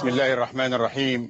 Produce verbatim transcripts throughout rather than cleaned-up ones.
بسم الله الرحمن الرحيم.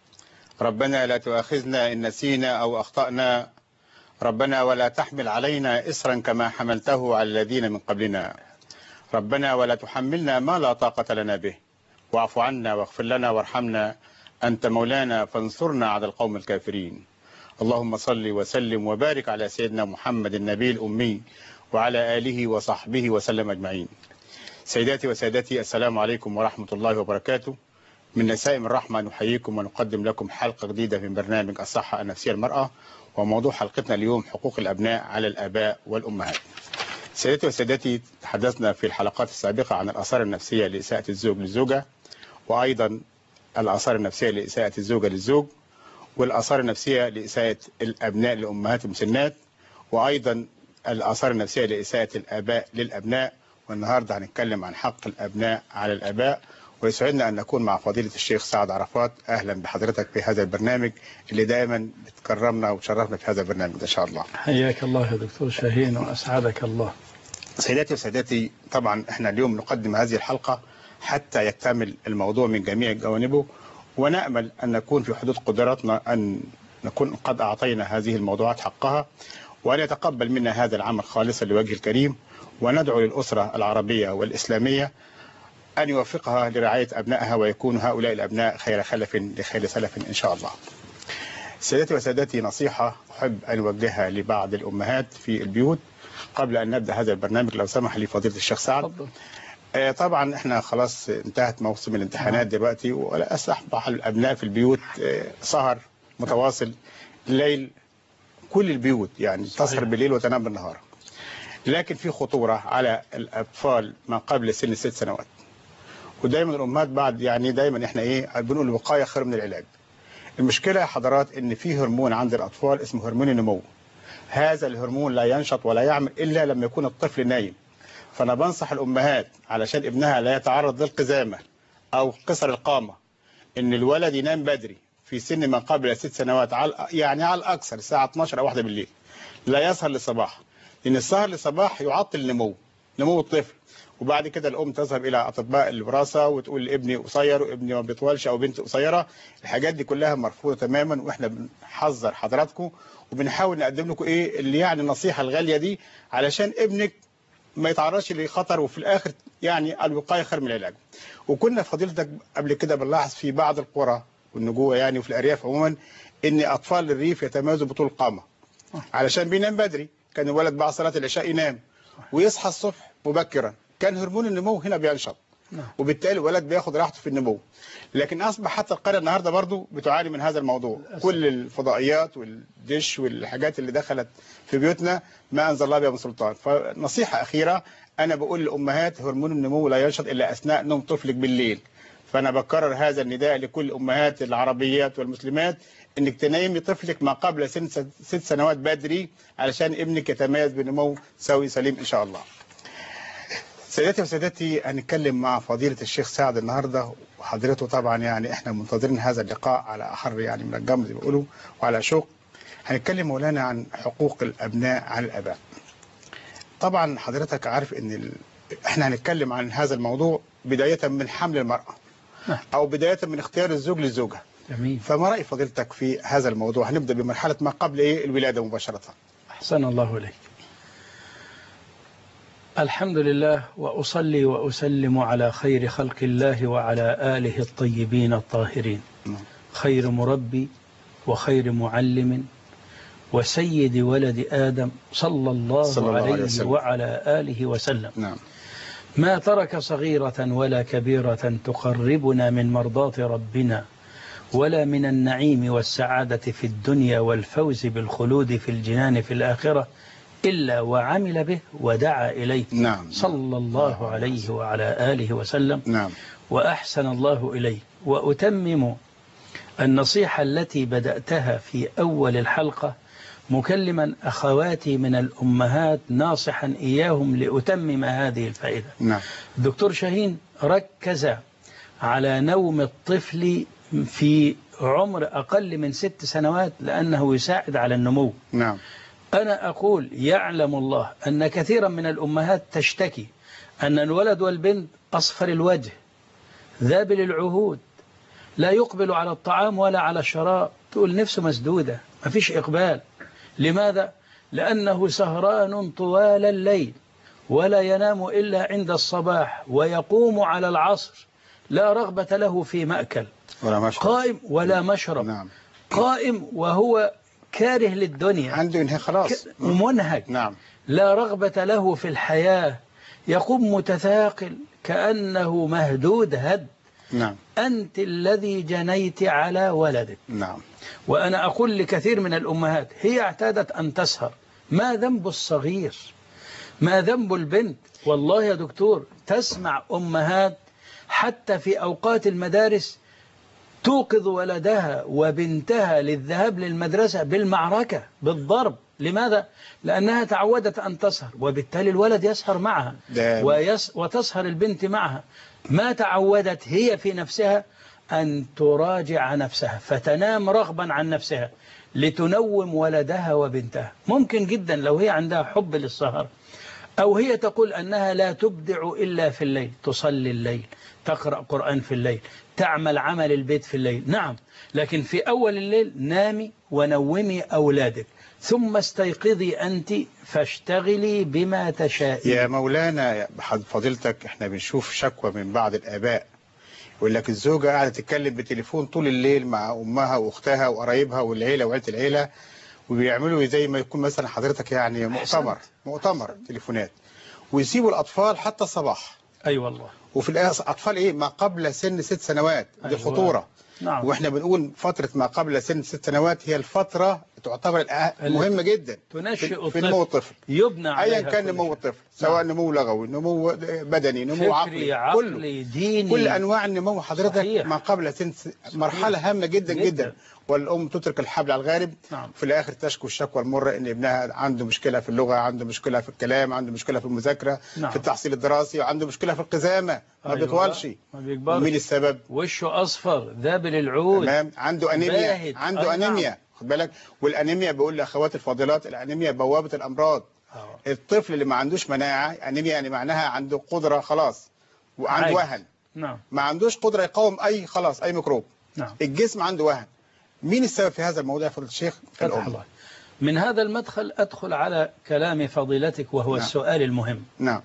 ربنا لا تؤاخذنا إن نسينا أو أخطأنا، ربنا ولا تحمل علينا إصرا كما حملته على الذين من قبلنا، ربنا ولا تحملنا ما لا طاقة لنا به، واعف عنا واغفر لنا وارحمنا، أنت مولانا فانصرنا على القوم الكافرين. اللهم صل وسلم وبارك على سيدنا محمد النبي الأمي وعلى آله وصحبه وسلم أجمعين. سيداتي وسادتي، السلام عليكم ورحمة الله وبركاته. من نسائم الرحمة نحييكم ونقدم لكم حلقة جديدة من برنامج الصحة النفسية المرأة، وموضوع حلقتنا اليوم حقوق الأبناء على الآباء والأمهات. سيداتي وسادتي، تحدثنا في الحلقات السابقة عن الآثار النفسية لإساءة الزوج للزوجة، وأيضا الآثار النفسية لإساءة الزوجة للزوج، والآثار النفسية لإساءة الأبناء لأمهات المسنات، وأيضا الآثار النفسية لإساءة الآباء للأبناء. والنهاردة هنتكلم عن حق الأبناء على الآباء، ويسعدنا أن نكون مع فضيلة الشيخ سعد عرفات. أهلا بحضرتك في هذا البرنامج اللي دائما بتكرمنا وتشرفنا في هذا البرنامج إن شاء الله. حياك الله يا دكتور شاهين وأسعدك الله. سيداتي وسادتي، طبعا احنا اليوم نقدم هذه الحلقة حتى يكتمل الموضوع من جميع جوانبه، ونأمل أن نكون في حدود قدراتنا أن نكون قد أعطينا هذه الموضوعات حقها، وأن يتقبل منا هذا العمل خالصا لوجه الكريم، وندعو للأسرة العربية والإسلامية أن يوفقها لرعاية أبنائها، ويكون هؤلاء الأبناء خير خلف لخير سلف إن شاء الله. سيداتي وسادتي، نصيحة أحب أن أوجهها لبعض الأمهات في البيوت قبل أن نبدأ هذا البرنامج، لو سمح لي فضيلة الشيخ سعد. آه طبعا احنا خلاص انتهت موسم الامتحانات دلوقتي، ولا أصبح الأبناء في البيوت آه سهر متواصل الليل، كل البيوت يعني تسهر بالليل وتنام بالنهار. لكن في خطورة على الأطفال ما قبل سن ست سنوات، ودايما الأمهات بعد يعني دايما احنا ايه بنقول الوقاية خير من العلاج. المشكلة يا حضرات ان في هرمون عند الأطفال اسمه هرمون النمو. هذا الهرمون لا ينشط ولا يعمل إلا لما يكون الطفل نايم. فأنا بنصح الأمهات علشان ابنها لا يتعرض للقزامة أو قصر القامة ان الولد ينام بدري في سن ما قبل ست سنوات، على يعني على الأكثر الساعة اثناشر أو واحدة بالليل، لا يسهر للصباح، لأن السهر للصباح يعطل نمو نمو الطفل. وبعد كده الأم تذهب إلى أطباء الوراثة وتقول ابني قصير وابني ما بيطولش أو بنتي قصيرة. الحاجات دي كلها مرفوضة تماما، وإحنا بنحذر حضراتكم وبنحاول نقدم لكم إيه اللي يعني النصيحة الغالية دي علشان ابنك ما يتعرضش لخطر، وفي الآخر يعني الوقاية خير من العلاج. وكنا فضيلتك قبل كده بنلاحظ في بعض القرى والنجوى يعني وفي الأرياف عموما إن أطفال الريف يتميزوا بطول القامة علشان بينام بدري. كان الولد بعد صلاة العشاء ينام ويصحى الصبح مبكرا، كان هرمون النمو هنا بينشط، وبالتالي الولد بياخد راحته في النمو. لكن أصبح حتى القرية النهاردة برضو بتعاني من هذا الموضوع. كل الفضائيات والدش والحاجات اللي دخلت في بيوتنا ما أنزل الله بها من سلطان. فنصيحة أخيرة أنا بقول للأمهات، هرمون النمو لا ينشط إلا أثناء نوم طفلك بالليل. فأنا بكرر هذا النداء لكل أمهات العربيات والمسلمات، انك تنيمي طفلك ما قبل سن ست سنوات بدري علشان ابنك يتميز بنمو سوي سليم ان شاء الله. سيداتي وسادتي، هنتكلم مع فضيلة الشيخ سعد النهارده، وحضرته طبعا يعني احنا منتظرين هذا اللقاء على احر يعني من الجمر زي ما بيقولوا وعلى شوق. هنتكلم مولانا عن حقوق الابناء على الاباء. طبعا حضرتك عارف ان ال... احنا هنتكلم عن هذا الموضوع بداية من حمل المرأة او بداية من اختيار الزوج للزوجة. جميل. فما رأي فضيلتك في هذا الموضوع؟ هنبدأ بمرحلة ما قبل ايه الولادة مباشرة. أحسن الله إليك. الحمد لله، وأصلي وأسلم على خير خلق الله وعلى آله الطيبين الطاهرين، خير مربي وخير معلم وسيد ولد آدم صلى الله, صلى الله عليه وسلم. وعلى آله وسلم. نعم. ما ترك صغيرة ولا كبيرة تقربنا من مرضاة ربنا، ولا من النعيم والسعادة في الدنيا والفوز بالخلود في الجنان في الآخرة إلا وعمل به ودعا إليه. نعم. صلى الله عليه وعلى آله وسلم. نعم. وأحسن الله إليه. وأتمم النصيحة التي بدأتها في أول الحلقة مكلما أخواتي من الأمهات ناصحا إياهم لأتمم هذه الفائدة. نعم. الدكتور شاهين ركز على نوم الطفل في عمر أقل من ست سنوات لأنه يساعد على النمو. نعم. أنا أقول يعلم الله أن كثيرا من الأمهات تشتكي أن الولد والبنت أصفر الوجه ذابل العهود لا يقبل على الطعام ولا على الشراب، تقول نفسه مسدودة، ما فيش إقبال. لماذا؟ لأنه سهران طوال الليل ولا ينام إلا عند الصباح، ويقوم على العصر، لا رغبة له في مأكل ولا مشرب. قائم ولا مشرب. نعم. قائم وهو كاره للدنيا، عنده انهي خلاص ومنهك. نعم. لا رغبة له في الحياة، يقوم متثاقل كأنه مهدود هد. نعم. أنت الذي جنيت على ولدك. نعم. وأنا أقول لكثير من الأمهات، هي اعتادت أن تسهر، ما ذنب الصغير؟ ما ذنب البنت؟ والله يا دكتور تسمع أمهات حتى في أوقات المدارس توقظ ولدها وبنتها للذهاب للمدرسة بالمعركة بالضرب. لماذا؟ لأنها تعودت أن تسهر، وبالتالي الولد يسهر معها ويس وتسهر البنت معها. ما تعودت هي في نفسها أن تراجع نفسها فتنام رغبا عن نفسها لتنوم ولدها وبنتها. ممكن جدا لو هي عندها حب للسهر، أو هي تقول أنها لا تبدع إلا في الليل، تصلي الليل، تقرأ قرآن في الليل، تعمل عمل البيت في الليل، نعم، لكن في أول الليل نامي ونومي أولادك، ثم استيقظي أنت فاشتغلي بما تشائي. يا مولانا يا فضيلتك، احنا بنشوف شكوى من بعض الآباء يقول لك الزوجة قاعدة تتكلم بالتليفون طول الليل مع أمها وأختها وقرايبها والعيلة وعيلة العيلة، وبيعملوا زي ما يكون مثلا حضرتك يعني مؤتمر مؤتمر تليفونات، ويسيبوا الأطفال حتى الصباح. أي أيوة والله. وفي الآخر أطفال إيه ما قبل سن ست سنوات، دي أيوة. خطورة. نعم. وإحنا بنقول فترة ما قبل سن ست سنوات هي الفترة تعتبر مهمة جدا تنشئ في نمو الطفل، يبنى عليها أيا كان نمو الطفل، سواء نعم. نمو لغوي، نمو بدني، نمو عقلي، عقلي ديني، كل أنواع النمو حضرتك صحيح. ما قبل سن مرحلة هامة جدا جدا, جدا. والأم تترك الحبل على الغارب. نعم. في الآخر تشكو الشكوى المرة إن ابنها عنده مشكلة في اللغة، عنده مشكلة في الكلام، عنده مشكلة في المذاكرة. نعم. في التحصيل الدراسي، وعنده مشكلة في القزامة، ما أيوة. بيطولش، ما بيكبرش. مين السبب؟ وشه أصفر ذابل العود، تمام، عنده أنيميا، عنده أي أنيميا. نعم. خد بالك. والأنيميا بقول لأخوات الفاضلات، الأنيميا بوابة الأمراض. أوه. الطفل اللي ما عندوش مناعة، أنيميا يعني معناها عنده قدرة خلاص وعنده عايز. وهن. نعم. ما عندوش قدرة يقاوم أي خلاص أي ميكروب. نعم. الجسم عنده وهن. مين السبب في هذا الموضوع يا فضيلة الشيخ؟ في الأم. الله. من هذا المدخل أدخل على كلام فضيلتك وهو نعم. السؤال المهم. نعم.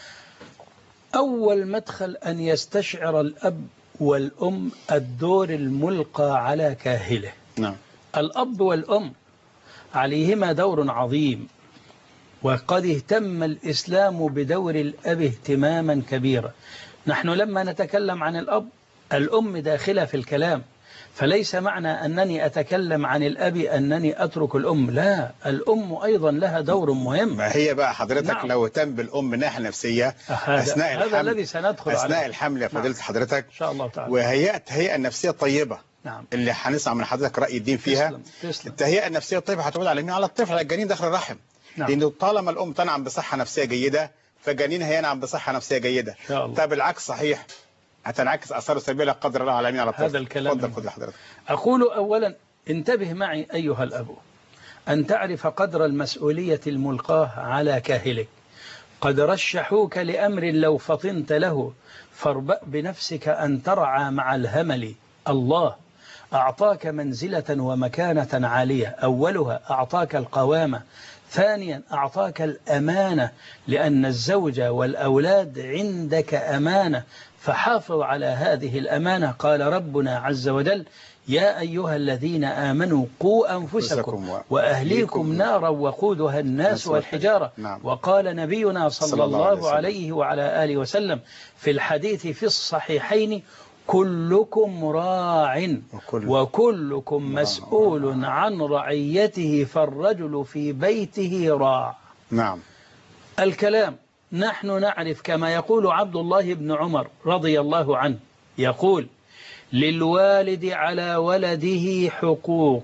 أول مدخل أن يستشعر الأب والأم الدور الملقى على كاهله. نعم. الأب والأم عليهما دور عظيم، وقد اهتم الإسلام بدور الأب اهتماما كبيرا. نحن لما نتكلم عن الأب، الأم داخلة في الكلام، فليس معنى أنني أتكلم عن الأب أنني أترك الأم، لا، الأم أيضا لها دور مهم. ما هي بقى حضرتك نعم. لو اهتم بالأم من ناحية نفسية أثناء الحمل، هذا الذي سندخل أثناء عليه. الحمل يا فضيلة نعم. حضرتك إن شاء الله تعالى. وهيئت هيئة النفسية الطيبة نعم. اللي هنسمع من حضرتك رأي الدين فيها. تسلم. تسلم. التهيئة النفسية الطيبة هتعود على مين؟ على الطفل، على الجنين داخل الرحم. نعم. لأنه طالما الأم تنعم بصحة نفسية جيدة فجنينها ينعم بصحة نفسية جيدة. إن شاء الله. طب العكس صحيح، هتنعكس أثاره السلبية لا قدر الله على مين؟ على الطفل. هذا الكلام. اتفضل فضل حضرتك. أقول أولا انتبه معي أيها الأب أن تعرف قدر المسؤولية الملقاة على كاهلك. قد رشحوك لأمر لو فطنت له فاربأ بنفسك أن ترعى مع الهمل. الله أعطاك منزلة ومكانة عالية، أولها أعطاك القوامة، ثانيا أعطاك الأمانة، لأن الزوج والأولاد عندك أمانة، فحافظ على هذه الأمانة. قال ربنا عز وجل: يا أيها الذين آمنوا قوا أنفسكم وأهليكم نارا وقودها الناس والحجارة. نعم. وقال نبينا صلى, صلى الله, الله عليه وعلى آله وسلم في الحديث في الصحيحين: كلكم راع وكلكم مسؤول عن رعيته، فالرجل في بيته راع. نعم. الكلام نحن نعرف كما يقول عبد الله بن عمر رضي الله عنه، يقول: للوالد على ولده حقوق،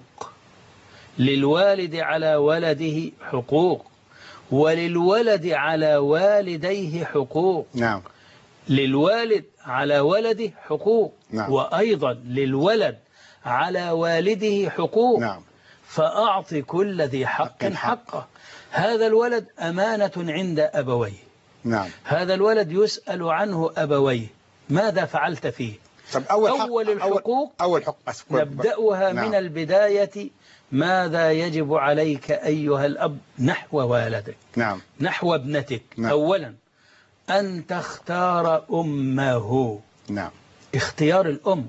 للوالد على ولده حقوق، وللولد على والديه حقوق. نعم. للوالد على ولده حقوق. نعم. وأيضا للولد على والده حقوق. نعم. فأعط كل ذي حق حقه. حق. هذا الولد أمانة عند أبويه. نعم. هذا الولد يسأل عنه أبويه: ماذا فعلت فيه؟ طب أول, أول حق الحقوق أول حق نبدأها نعم. من البداية. ماذا يجب عليك أيها الأب نحو والدك نعم. نحو ابنتك؟ نعم. أولا أن تختار أمه. نعم. اختيار الأم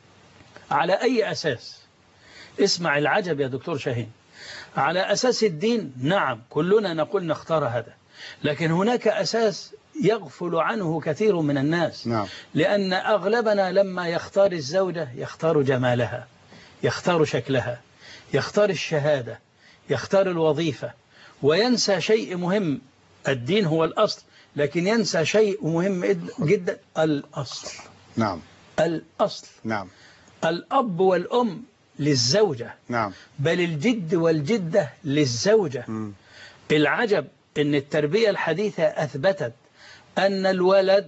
على أي أساس؟ اسمع العجب يا دكتور شاهين. على أساس الدين؟ نعم كلنا نقول نختار هذا، لكن هناك أساس يغفل عنه كثير من الناس. نعم. لأن أغلبنا لما يختار الزوجة يختار جمالها، يختار شكلها، يختار الشهادة، يختار الوظيفة، وينسى شيء مهم. الدين هو الأصل، لكن ينسى شيء مهم جدا، الأصل. نعم. الأصل. نعم. الأب والأم للزوجة. نعم. بل الجد والجدة للزوجة. م. العجب أن التربية الحديثة أثبتت أن الولد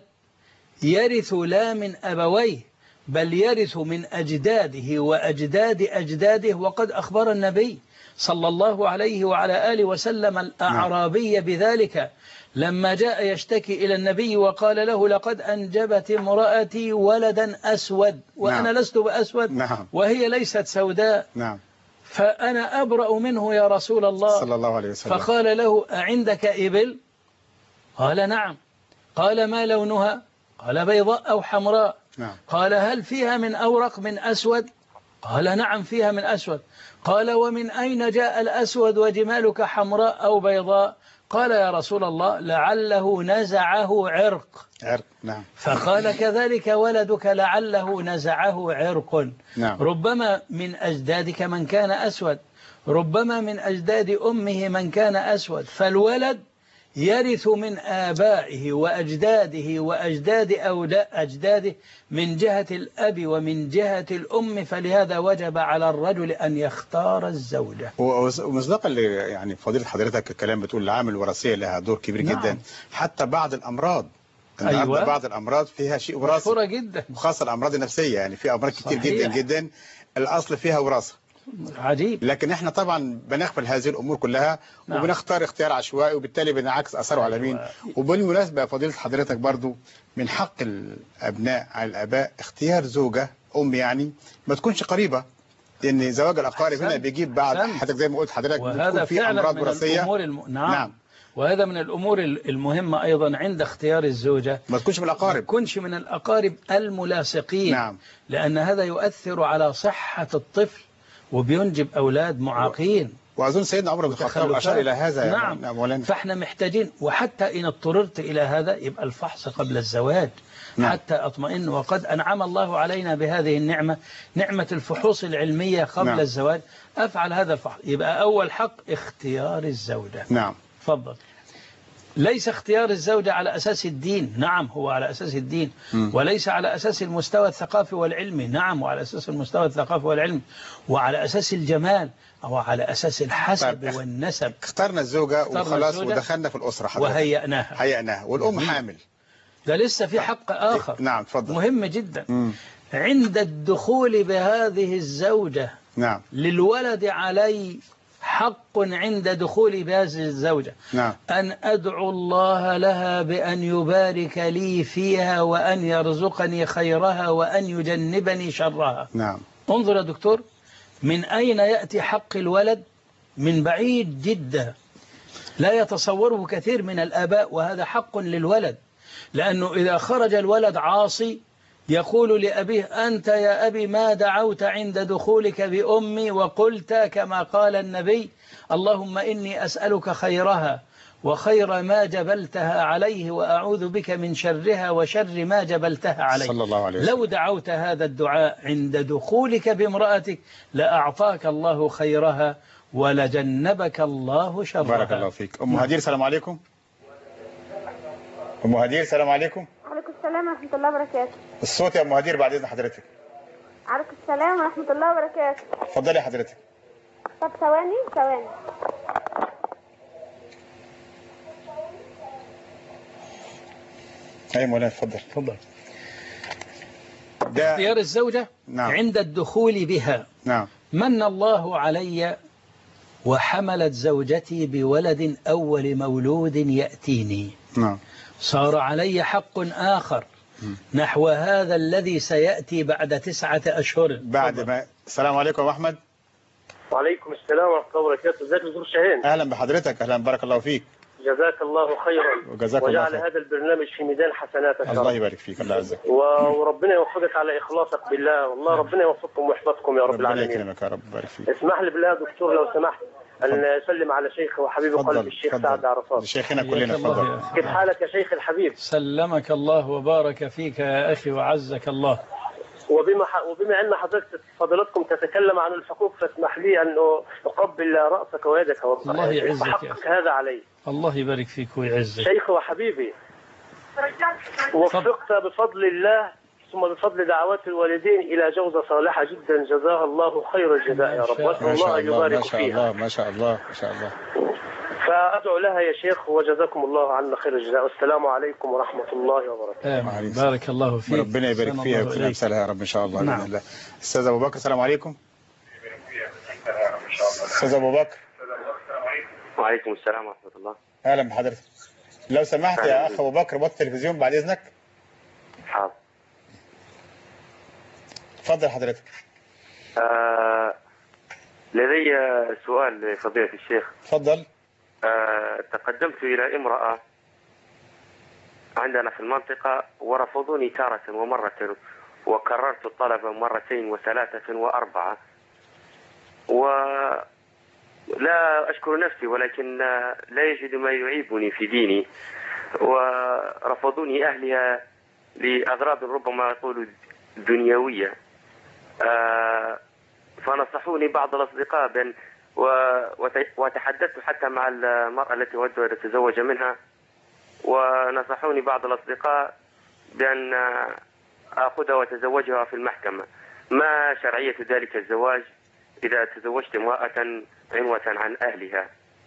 يرث لا من أبويه بل يرث من أجداده وأجداد أجداده. وقد أخبر النبي صلى الله عليه وعلى آله وسلم الأعرابي بذلك لما جاء يشتكي إلى النبي وقال له: لقد أنجبت امرأتي ولدا أسود وأنا نعم. لست بأسود. نعم. وهي ليست سوداء. نعم. فأنا أبرأ منه يا رسول الله صلى الله عليه وسلم. فقال له: أعندك إبل؟ قال: نعم. قال: ما لونها؟ قال: بيضاء أو حمراء. نعم. قال: هل فيها من أورق من أسود؟ قال: نعم فيها من أسود. قال: ومن أين جاء الأسود وجمالك حمراء أو بيضاء؟ قال: يا رسول الله لعله نزعه عرق. عرق. نعم. فقال: كذلك ولدك لعله نزعه عرق. نعم. ربما من أجدادك من كان أسود، ربما من أجداد أمه من كان أسود. فالولد يرث من آبائه وأجداده وأجداد أولاء أجداده من جهة الأب ومن جهة الأم. فلهذا وجب على الرجل أن يختار الزوجة. ومصداقا اللي يعني فضيلة حضرتك الكلام بتقول العامل الوراثية لها دور كبير نعم. جدا. حتى بعض الأمراض أيوة. بعض الأمراض فيها شيء وراثي مشهورة جدا، وخاصة الأمراض النفسية. يعني في أمراض كتير صحيح. جدا جدا الأصل فيها وراثة. عجيب. لكن احنا طبعا بنغفل هذه الامور كلها نعم. وبنختار اختيار عشوائي وبالتالي بنعكس اثاره على مين. وبالمناسبه فضيله حضرتك برضو من حق الابناء على الاباء اختيار زوجه ام يعني ما تكونش قريبه، لان زواج الاقارب هنا بيجيب بعد حضرتك زي ما قلت حضرتك بتكون في امراض وراثيه. الم... نعم. نعم. وهذا من الأمور المهمة أيضا عند اختيار الزوجة، ما تكونش من الأقارب، ما تكونش من الأقارب الملاصقين. نعم. لأن هذا يؤثر على صحة الطفل وبينجب أولاد معاقين. وأظن سيدنا عمر بن الخطاب أشار إلى هذا. نعم. يا مولانا. فإحنا محتاجين، وحتى إن اضطررت إلى هذا يبقى الفحص قبل الزواج. نعم. حتى أطمئن. وقد أنعم الله علينا بهذه النعمة، نعمة الفحوص العلمية قبل نعم. الزواج. أفعل هذا الفحص. يبقى أول حق اختيار الزوجة. نعم. تفضل. ليس اختيار الزوجة على أساس الدين، نعم هو على أساس الدين. م. وليس على أساس المستوى الثقافي والعلمي، نعم وعلى أساس المستوى الثقافي والعلمي، وعلى أساس المال أو على أساس الحسب طيب والنسب. اخترنا الزوجة وخلاص ودخلنا في الأسرة حضرتك. وهيئناها هيئناها والأم م. حامل. ده لسه في حق آخر. نعم تفضل. مهم جدا. م. عند الدخول بهذه الزوجة نعم. للولد علي حق عند دخولي بهذه الزوجة. نعم. أن أدعو الله لها بأن يبارك لي فيها وأن يرزقني خيرها وأن يجنبني شرها. نعم. انظر يا دكتور، من أين يأتي حق الولد؟ من بعيد جدا لا يتصوره كثير من الآباء، وهذا حق للولد. لأنه إذا خرج الولد عاصي يقول لأبيه: أنت يا أبي ما دعوت عند دخولك بأمي وقلت كما قال النبي: اللهم إني أسألك خيرها وخير ما جبلتها عليه وأعوذ بك من شرها وشر ما جبلتها عليه. صلى الله عليه وسلم. لو دعوت هذا الدعاء عند دخولك بامرأتك لأعطاك الله خيرها ولجنبك الله شرها. بارك الله فيك. أم هدير السلام عليكم. أم هدير السلام عليكم. وعليكم السلام ورحمة الله وبركاته. الصوت يا أم هدير بعد إذن حضرتك. عليكم السلام ورحمة الله وبركاته. اتفضلي يا حضرتك. طب ثواني ثواني. أي مولانا اتفضل. اتفضل. ده اختيار الزوجة نعم. عند الدخول بها. نعم. من الله علي وحملت زوجتي بولد أول مولود يأتيني. نعم. صار علي حق آخر نحو هذا الذي سيأتي بعد تسعة أشهر. بعد ما السلام عليكم يا أحمد. وعليكم السلام ورحمة الله وبركاته. ازيك يا دكتور شاهين؟ أهلا بحضرتك. أهلا، بارك الله فيك. جزاك الله خيرا وجزاك الله وجعل خير. هذا البرنامج في ميدان حسناتك. الله يبارك فيك. الله يعزك. وربنا يوفقك على إخلاصك بالله، والله ربنا يوفقكم ويحفظكم يا رب ربنا العالمين. يكرمك يا رب، يبارك فيك. اسمح لي بالله يا دكتور لو سمحت أن أسلم على شيخ وحبيب قلبي الشيخ سعد عرفات. شيخنا كلنا، تفضل. كيف حالك يا شيخ الحبيب؟ سلمك الله وبارك فيك يا أخي وعزك الله. وبما ح... وبما أن حضرتك فضلتكم تتكلم عن الحقوق فاسمح لي أن أقبل رأسك ويدك الله يعزك يا أخي. هذا علي. الله يبارك فيك ويعزك. شيخ وحبيبي، وفقت بفضل الله ثم بفضل دعوات الوالدين إلى جوزة صالحة جدا، جزاها الله خير الجزاء يا رب، وأسأل الله أن يبارك فيها. ما شاء الله ما شاء الله. فأدعو لها يا شيخ وجزاكم الله عنا خير الجزاء، والسلام عليكم ورحمة الله وبركاته. آمين. بارك الله فيك. ربنا يبارك فيها ويكون أمثالها يا رب إن شاء الله. نعم. بإذن الله. أستاذ أبو بكر، السلام عليكم. أستاذ أبو بكر. وعليكم السلام ورحمة الله. أهلا بحضرتك. لو سمحت يا أخ أبو بكر وطي التلفزيون بعد إذنك. حاضر. اتفضل حضرتك. آه لدي سؤال لفضيلة الشيخ. اتفضل. آه تقدمت إلى امرأة عندنا في المنطقة ورفضوني تارة ومرة، وكررت الطلب مرتين وثلاثة وأربعة، ولا أشكر نفسي ولكن لا يجد ما يعيبني في ديني، ورفضوني أهلها لأغراض ربما يقولوا دنيوية. آه فنصحوني بعض الأصدقاء بأن وتحدثت حتى مع المرأة التي أود أن أتزوج منها، ونصحوني بعض الأصدقاء بأن أخذها وأتزوجها في المحكمة. ما شرعية ذلك الزواج إذا تزوجت امرأة عنوة عن أهلها؟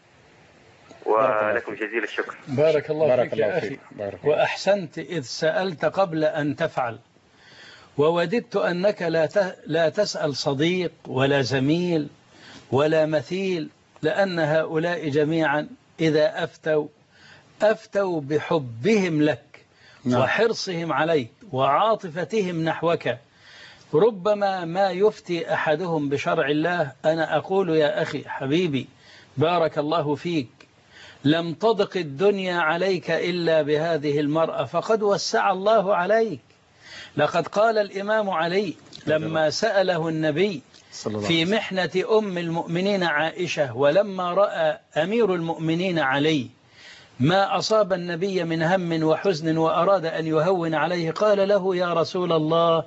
ولكم جزيل الشكر. بارك الله بارك فيك الله يا فيك. أخي. بارك. وأحسنت إذ سألت قبل أن تفعل، ووددت أنك لا لا تسأل صديق ولا زميل ولا مثيل، لأن هؤلاء جميعا إذا أفتوا أفتوا بحبهم لك. نعم. وحرصهم عليك وعاطفتهم نحوك. ربما ما يفتي أحدهم بشرع الله. أنا أقول يا أخي حبيبي بارك الله فيك، لم تضق الدنيا عليك إلا بهذه المرأة، فقد وسع الله عليك. لقد قال الإمام علي لما سأله النبي في محنة أم المؤمنين عائشة، ولما رأى أمير المؤمنين علي ما أصاب النبي من هم وحزن وأراد أن يهون عليه، قال له يا رسول الله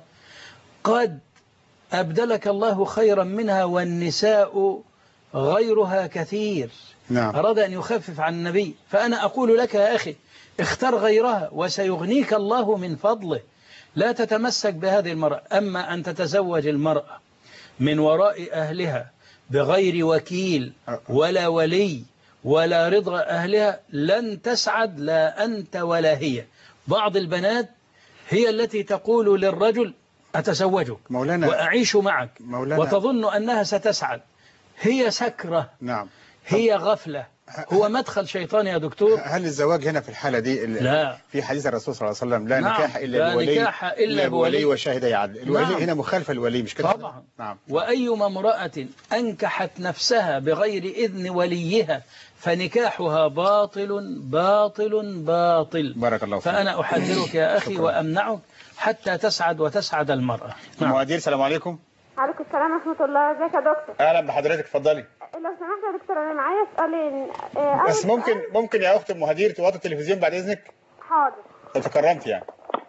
قد أبدلك الله خيرا منها والنساء غيرها كثير. نعم. أراد أن يخفف عن النبي. فأنا أقول لك يا أخي اختر غيرها وسيغنيك الله من فضله. لا تتمسك بهذه المرأة. أما أن تتزوج المرأة من وراء أهلها بغير وكيل ولا ولي ولا رضا أهلها لن تسعد لا أنت ولا هي. بعض البنات هي التي تقول للرجل أتزوجك مولانا وأعيش معك مولانا وتظن أنها ستسعد. هي سكرة. نعم. هي غفلة. هو مدخل شيطان يا دكتور. هل الزواج هنا في الحالة دي لا. في حديث الرسول صلى الله عليه وسلم لا نعم. نكاح إلا لا بولي نكاح إلا بولي وشاهدي عدل. الولي نعم. هنا مخالفة الولي مش كده؟ طبعا. نعم. وأيما امرأة أنكحت نفسها بغير إذن وليها فنكاحها باطل باطل باطل. بارك الله فيك. فأنا أحذرك يا أخي وأمنعك حتى تسعد وتسعد المرأة. نعم. مهدير السلام عليكم. عليكم السلام ورحمة الله. ازيك يا دكتور؟ أهلا بحضرتك، اتفضلي. لو سمحت يا دكتور أنا معايا سؤالين. بس ممكن ممكن يا أخت مهدير توطي التلفزيون بعد إذنك؟ حاضر. لو تكرمت يعني.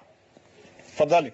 اتفضلي.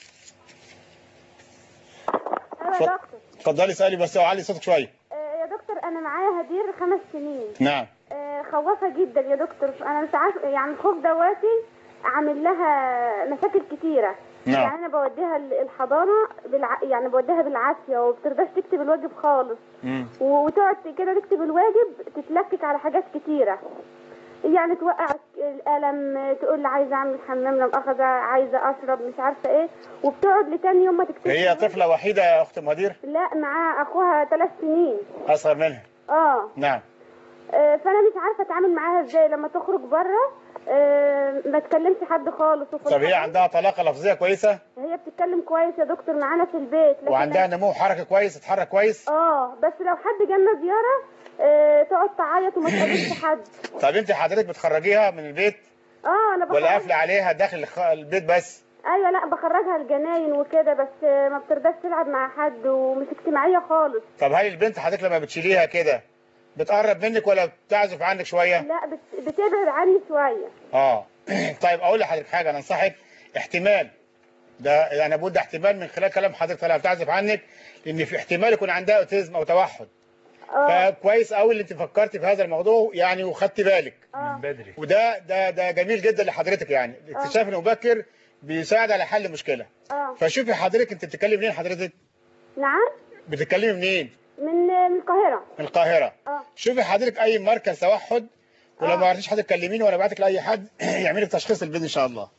أيوة يا دكتور. اتفضلي اسألي بس وعلي صوتك شوية. يا دكتور أنا معايا هدير خمس سنين. نعم. خوافة جدا يا دكتور. أنا مش عارف يعني الخوف دواتي عامل لها مشاكل كتيرة. نعم. يعني أنا بوديها الحضانة بالع... يعني بوديها بالعافية وبترضاش تكتب الواجب خالص. مم. وتقعد كده تكتب الواجب تتلكك على حاجات كتيرة، يعني توقع القلم، تقول لي عايزة أعمل حمام لو أخذ، عايزة أشرب، مش عارفة إيه، وبتقعد لتاني يوم ما تكتب. هي طفلة وحيدة يا أخت مهدير؟ لا معاها أخوها ثلاث سنين. أصغر منها. آه. نعم. فأنا مش عارفة أتعامل معاها إزاي لما تخرج بره. آه، ما تكلمش حد خالص. وفي طب هي الحضانة عندها طلاقه لفظيه كويسه؟ هي بتتكلم كويس يا دكتور معانا في البيت، لكن وعندها نمو حركه كويس، تتحرك كويس؟ اه بس لو حد جالنا زياره آه، تقعد تعيط وما تقابلش حد. طب انت حضرتك بتخرجيها من البيت اه انا ولا بخرج. قافله عليها داخل الخ- البيت بس؟ ايوه لا بخرجها الجناين وكده، بس آه، ما بترضاش تلعب مع حد ومش اجتماعيه خالص. طب هل البنت حضرتك لما بتشيليها كده بتقرب منك ولا بتعزف عنك شويه؟ لا بت... بتبعد عني شويه. اه طيب اقول لحضرتك حاجه، انا انصحك احتمال ده، يعني بقول ده احتمال من خلال كلام حضرتك طالما بتعزف عنك، ان في احتمال يكون عندها اوتيزم او توحد. اه فكويس قوي اللي انت فكرتي في هذا الموضوع يعني وخدتي بالك من اه بدري. وده ده ده جميل جدا لحضرتك، يعني الاكتشاف المبكر بيساعد على حل المشكله. اه فشوفي حضرتك انت بتتكلمي منين حضرتك؟ نعم بتتكلمي منين؟ من من القاهره. من القاهره. اه شوفي حضرتك اي مركز توحد، ولو آه. ما عرفتيش حضرتك كلميني وانا ابعتك لاي حد يعمل لك تشخيص البنت ان شاء الله.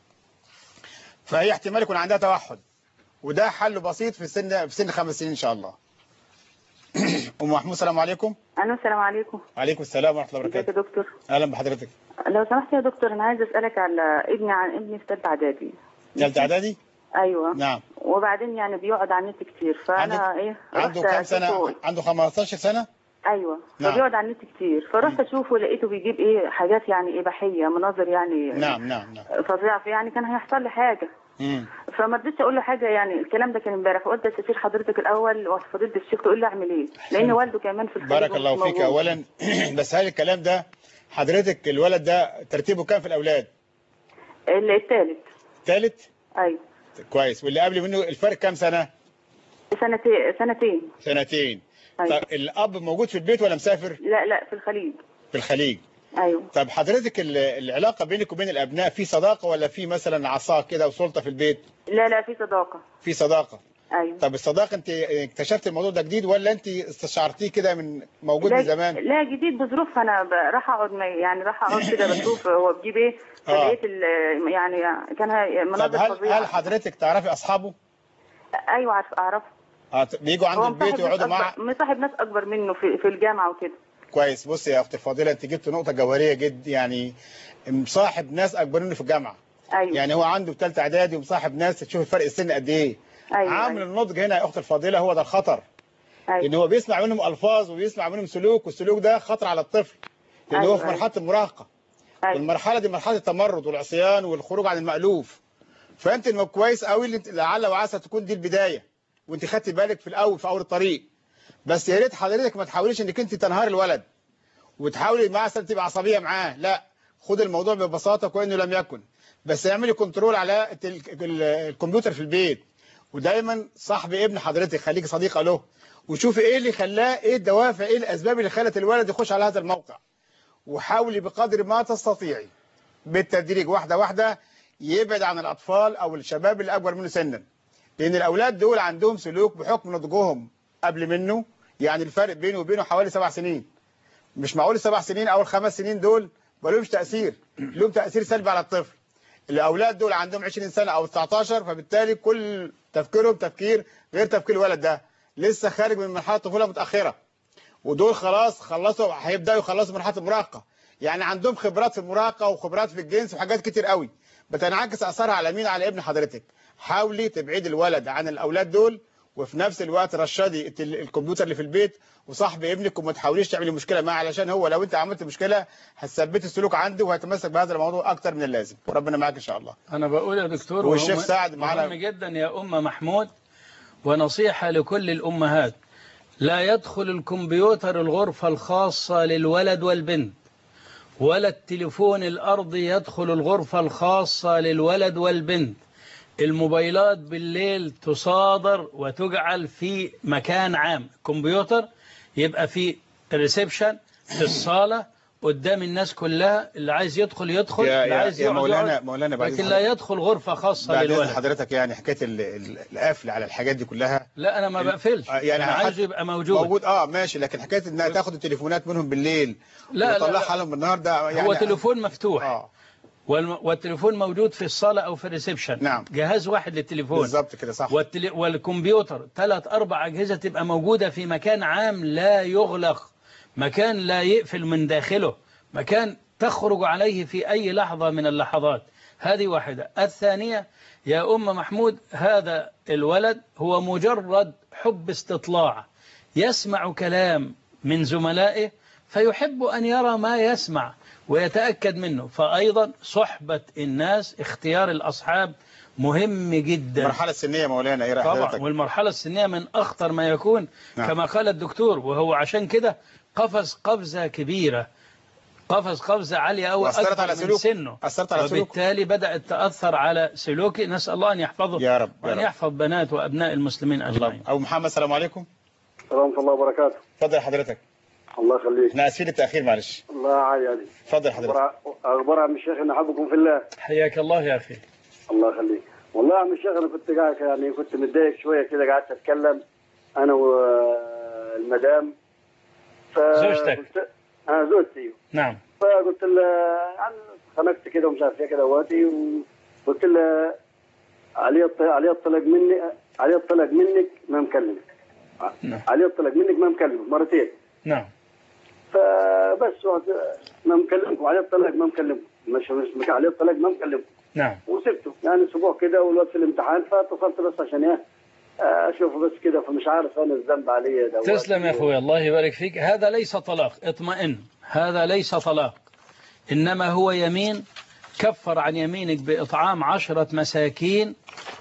فهي احتمال يكون عندها توحد، وده حل بسيط في سن في سن خمس سنين ان شاء الله. ام محمود السلام عليكم. الو السلام عليكم. وعليكم السلام ورحمه الله ازيك يا وبركاته. دكتور؟ اهلا بحضرتك. لو سمحت يا دكتور انا عايز اسالك على ابني، عن ابني في ثالثه اعدادي. ثالثه اعدادي؟ ايوه. نعم. وبعدين يعني بيقعد على النت كتير، فانا عندك- ايه عنده رحت كام سنه؟ أشوفه. عنده خمستاشر سنه؟ ايوه. نعم. فبيقعد على النت كتير، فرحت اشوفه لقيته بيجيب ايه حاجات يعني اباحيه، مناظر يعني نعم نعم نعم. فظيعه، يعني كان هيحصل لي حاجه. امم فما رضيتش اقول له حاجه، يعني الكلام ده كان امبارح، فقلت استشير حضرتك الاول وفضيله الشيخ تقول لي اعمل ايه، لان والده كمان في الخليج بارك الله ومش فيك موجود. اولا. بس هل الكلام ده حضرتك الولد ده ترتيبه كام في الاولاد؟ ال- الثالث. ثالث؟ ايوه. كويس. واللي قبل منه الفرق كام سنه؟ سنتين سنتين. سنتين. أيوة. طب الاب موجود في البيت ولا مسافر؟ لا لا في الخليج. في الخليج. ايوه. طب حضرتك ال- العلاقه بينك وبين الابناء في صداقه ولا في مثلا عصا كده وسلطه في البيت؟ لا لا في صداقه. في صداقه. ايوه. طب الصداقه انت اكتشفت الموضوع ده جديد ولا انت استشعرتيه كده من موجود لا من زمان؟ لا جديد بظروف، انا ب- راح اقعد ما- يعني راح اقعد كده بشوف هو بيجيب ايه، آه. فلقيت ال- يعني كان هي- طب مناظر هل فظيعه. هل حضرتك تعرفي اصحابه؟ ايوه عارف اعرف. آه، بيجوا عند هو البيت مصاحب ناس ويقعدوا مع؟ أكبر- مصاحب ناس اكبر منه في, في الجامعه وكده. كويس. بص يا اختي الفاضله، انت جبت نقطه جوهريه جد، يعني مصاحب ناس اكبر منه في الجامعه. ايوه. يعني هو عنده ثالثه اعدادي ومصاحب ناس، تشوف الفرق السن قد ايه. أيوة عامل أيوة. النضج هنا يا اختي الفاضله هو ده الخطر. أيوة. لان هو بيسمع منهم الفاظ وبيسمع منهم سلوك، والسلوك ده خطر على الطفل لان أيوة هو في مرحله المراهقه. أيوة. والمرحله دي مرحله التمرد والعصيان والخروج عن المألوف. فانت الم- كويس قوي اللي انت- لعل وعسى تكون دي البدايه وانت خدت بالك في الاول في اول الطريق. بس يا ريت حضرتك ما تحاوليش انك انت تنهار الولد وتحاولي مثلا تبقى عصبيه معاه، لا، خد الموضوع ببساطه كانه لم يكن. بس اعملي كنترول على التل- ال- الكمبيوتر في البيت، ودايما صاحب ابن حضرتك خليكي صديقه له، وشوفي ايه اللي خلاه، ايه الدوافع، ايه الاسباب اللي خلت الولد يخش على هذا الموقع، وحاولي بقدر ما تستطيعي بالتدريج واحده واحده يبعد عن الاطفال او الشباب اللي اكبر منه سنا، لان الاولاد دول عندهم سلوك بحكم نضجهم قبل منه، يعني الفرق بينه وبينه حوالي سبع سنين. مش معقول السبع سنين او الخمس سنين دول ما لهمش تاثير، لهم تاثير سلبي على الطفل. الاولاد دول عندهم عشرين سنه او تسعتاشر، فبالتالي كل تفكيرهم تفكير غير تفكير الولد ده، لسه خارج من مرحله الطفوله متاخره. ودول خلاص خلصوا، هيبداوا يخلصوا مرحله المراهقه، يعني عندهم خبرات في المراهقه وخبرات في الجنس وحاجات كتير قوي بتنعكس اثارها على مين؟ على ابن حضرتك. حاولي تبعدي الولد عن الاولاد دول، وفي نفس الوقت رشدي التل- الكمبيوتر اللي في البيت وصاحب ابنك، وما تحاوليش تعملي مشكله معاه، علشان هو لو انت عملت مشكله هتثبتي السلوك عنده وهيتمسك بهذا الموضوع اكتر من اللازم، وربنا معاك ان شاء الله. أنا بقول يا دكتور، والشيخ وهم- سعد معنا. مهم جدا يا أم محمود، ونصيحة لكل الأمهات: لا يدخل الكمبيوتر الغرفة الخاصة للولد والبنت، ولا التليفون الأرضي يدخل الغرفة الخاصة للولد والبنت. الموبايلات بالليل تصادر وتجعل في مكان عام. الكمبيوتر يبقى في الريسبشن في الصالة قدام الناس كلها، اللي عايز يدخل يدخل، يا اللي يا, عايز يا يقعد مولانا يقعد. مولانا بعد لكن إذن لا يدخل غرفة خاصة بعد إذن للولد. حضرتك، يعني حكايه ال- ال- القفل على الحاجات دي كلها. لا أنا ما بقفلش، آه، يعني أنا حد- عايزه يبقى موجود. موجود اه ماشي، لكن حكايه انها تاخد التليفونات منهم بالليل لا، لا، وتطلعها لا. لهم بالنهار ده يعني هو تليفون مفتوح، اه والم- والتليفون موجود في الصالة أو في الريسبشن. نعم. جهاز واحد للتليفون بالظبط كده صح. والتلي... والكمبيوتر ثلاث أربع أجهزة تبقى موجودة في مكان عام لا يغلق، مكان لا يقفل من داخله، مكان تخرج عليه في أي لحظة من اللحظات. هذه واحدة. الثانية يا أم محمود، هذا الولد هو مجرد حب استطلاع، يسمع كلام من زملائه فيحب أن يرى ما يسمع ويتأكد منه. فأيضا صحبة الناس، اختيار الأصحاب مهم جدا. المرحلة السنية مولانا ايه رأي حضرتك؟ طبعا، والمرحلة السنية من أخطر ما يكون. نعم. كما قال الدكتور، وهو عشان كده قفز قفزة كبيرة، قفز قفزة عالية أو أكثر على من سنه، أثرت على سلوكه، وبالتالي بدأت تأثر على سلوكه. نسأل الله أن يحفظه يا رب، وأن يحفظ بنات وأبناء المسلمين أجمعين. أبو محمد السلام عليكم. ورحمة الله وبركاته. اتفضل حضرتك. الله يخليك. احنا اسفين التأخير معلش. الله عادي عادي. اتفضل حضرتك. أخبار عم الشيخ إن أحبكم في الله. حياك الله يا أخي. الله يخليك. والله يا عم الشيخ أنا كنت قاعد يعني كنت متضايق شوية كده، قعدت أتكلم أنا والمدام. ف زوجتك؟ أنا زوجتي. نعم. فقلت لها يعني خنقت كده ومش عارف ايه كده وقتي، وقلت لها علي علي الطلاق مني، علي الطلاق منك ما مكلمك. نعم. علي الطلاق منك ما مكلمك مرتين. نعم. فبس ما مكلمكم، علي الطلاق ما مكلمكم، مش مش علي الطلاق ما مكلمكم. نعم. وسبته يعني اسبوع كده والوقت في الامتحان، فاتصلت بس عشان ايه اشوفه بس كده، فمش عارف انا الذنب علي ده. تسلم يا اخوي، الله يبارك فيك. هذا ليس طلاق، اطمئن، هذا ليس طلاق، إنما هو يمين. كفر عن يمينك بإطعام عشرة مساكين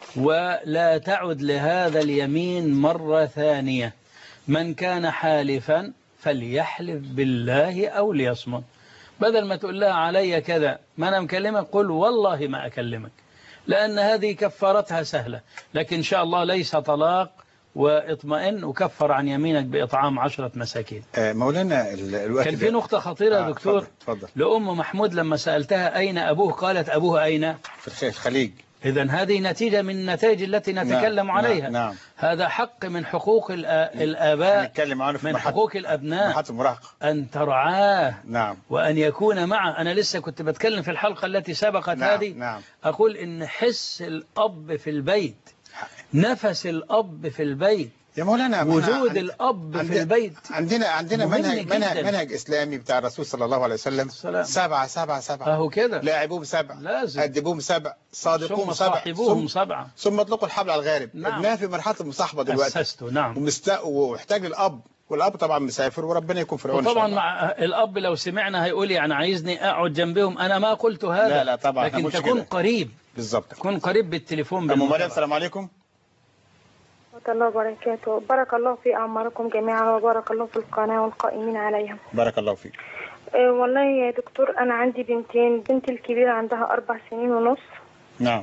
ولا تعد لهذا اليمين مرة ثانية. من كان حالفا فليحلف بالله أو ليصمت. بدل ما تقول لها علي كذا ما أنا مكلمك، قل والله ما أكلمك، لأن هذه كفارتها سهلة. لكن إن شاء الله ليس طلاق، واطمئن وكفر عن يمينك بإطعام عشرة مساكين. مولانا الوقت كان في نقطة خطيرة يا آه دكتور. فضل. لأم محمود لما سألتها أين أبوه قالت أبوه أين؟ في الخليج. إذن هذه نتيجة من النتائج التي نتكلم نعم. عليها. نعم. هذا حق من حقوق الآباء، من حقوق الأبناء أن ترعاه. نعم. وأن يكون معه. أنا لسه كنت بتكلم في الحلقة التي سبقت نعم. هذه. نعم. أقول إن حس الأب في البيت، نفس الأب في البيت، يا مولانا، وجود الأب عند... في البيت. عندنا عندنا منهج منهج منهج إسلامي بتاع الرسول صلى الله عليه وسلم. السلام. سبعة سبعة سبعة. أهو كده. لاعبوهم سبع، لازم. أدبوهم سبع، صادقوهم سبع، صاحبوهم سبعة، ثم اطلقوا الحبل على الغارب. نعم. ابنها في مرحلة المصاحبة دلوقتي. أسسته. نعم. ومست... واحتاج الأب، والأب طبعا مسافر وربنا يكون في العون. وطبعا مع الأب لو سمعنا هيقول يعني عايزني أقعد جنبهم. أنا ما قلت هذا. لا لا طبعا. لكن تكون كده. قريب. بالظبط. تكون قريب بالتليفون. أم مريم السلام عليكم. ورحمة الله وبركاته. بارك الله في أعماركم جميعا، وبارك الله في القناة والقائمين عليها. بارك الله فيك. أه والله يا دكتور، أنا عندي بنتين. بنتي الكبيرة عندها أربع سنين ونص. نعم.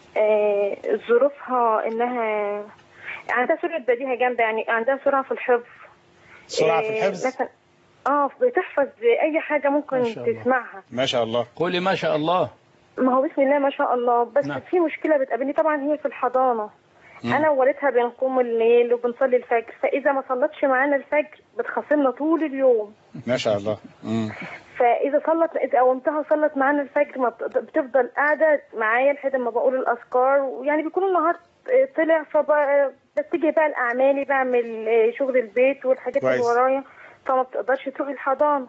أه ظروفها إنها عندها سرعة بديهة جامدة، يعني عندها سرعة في الحفظ. سرعة أه في الحفظ؟ مثلا اه بتحفظ أي حاجة ممكن تسمعها. ما شاء الله. قولي ما شاء الله. ما هو بسم الله ما شاء الله. بس نعم. في مشكلة بتقابلني طبعا، هي في الحضانة. أنا ووالدها بنقوم الليل وبنصلي الفجر، فإذا ما صلتش معانا الفجر بتخاصمنا طول اليوم. ما شاء الله. مم. فإذا صلت، إذا قومتها وصلت معانا الفجر ما بتفضل قاعدة معايا لحد ما بقول الأذكار، ويعني بيكون النهار طلع، فبتجي بقى لأعمالي، بعمل شغل البيت والحاجات اللي ورايا، فما بتقدرش تروح الحضانة.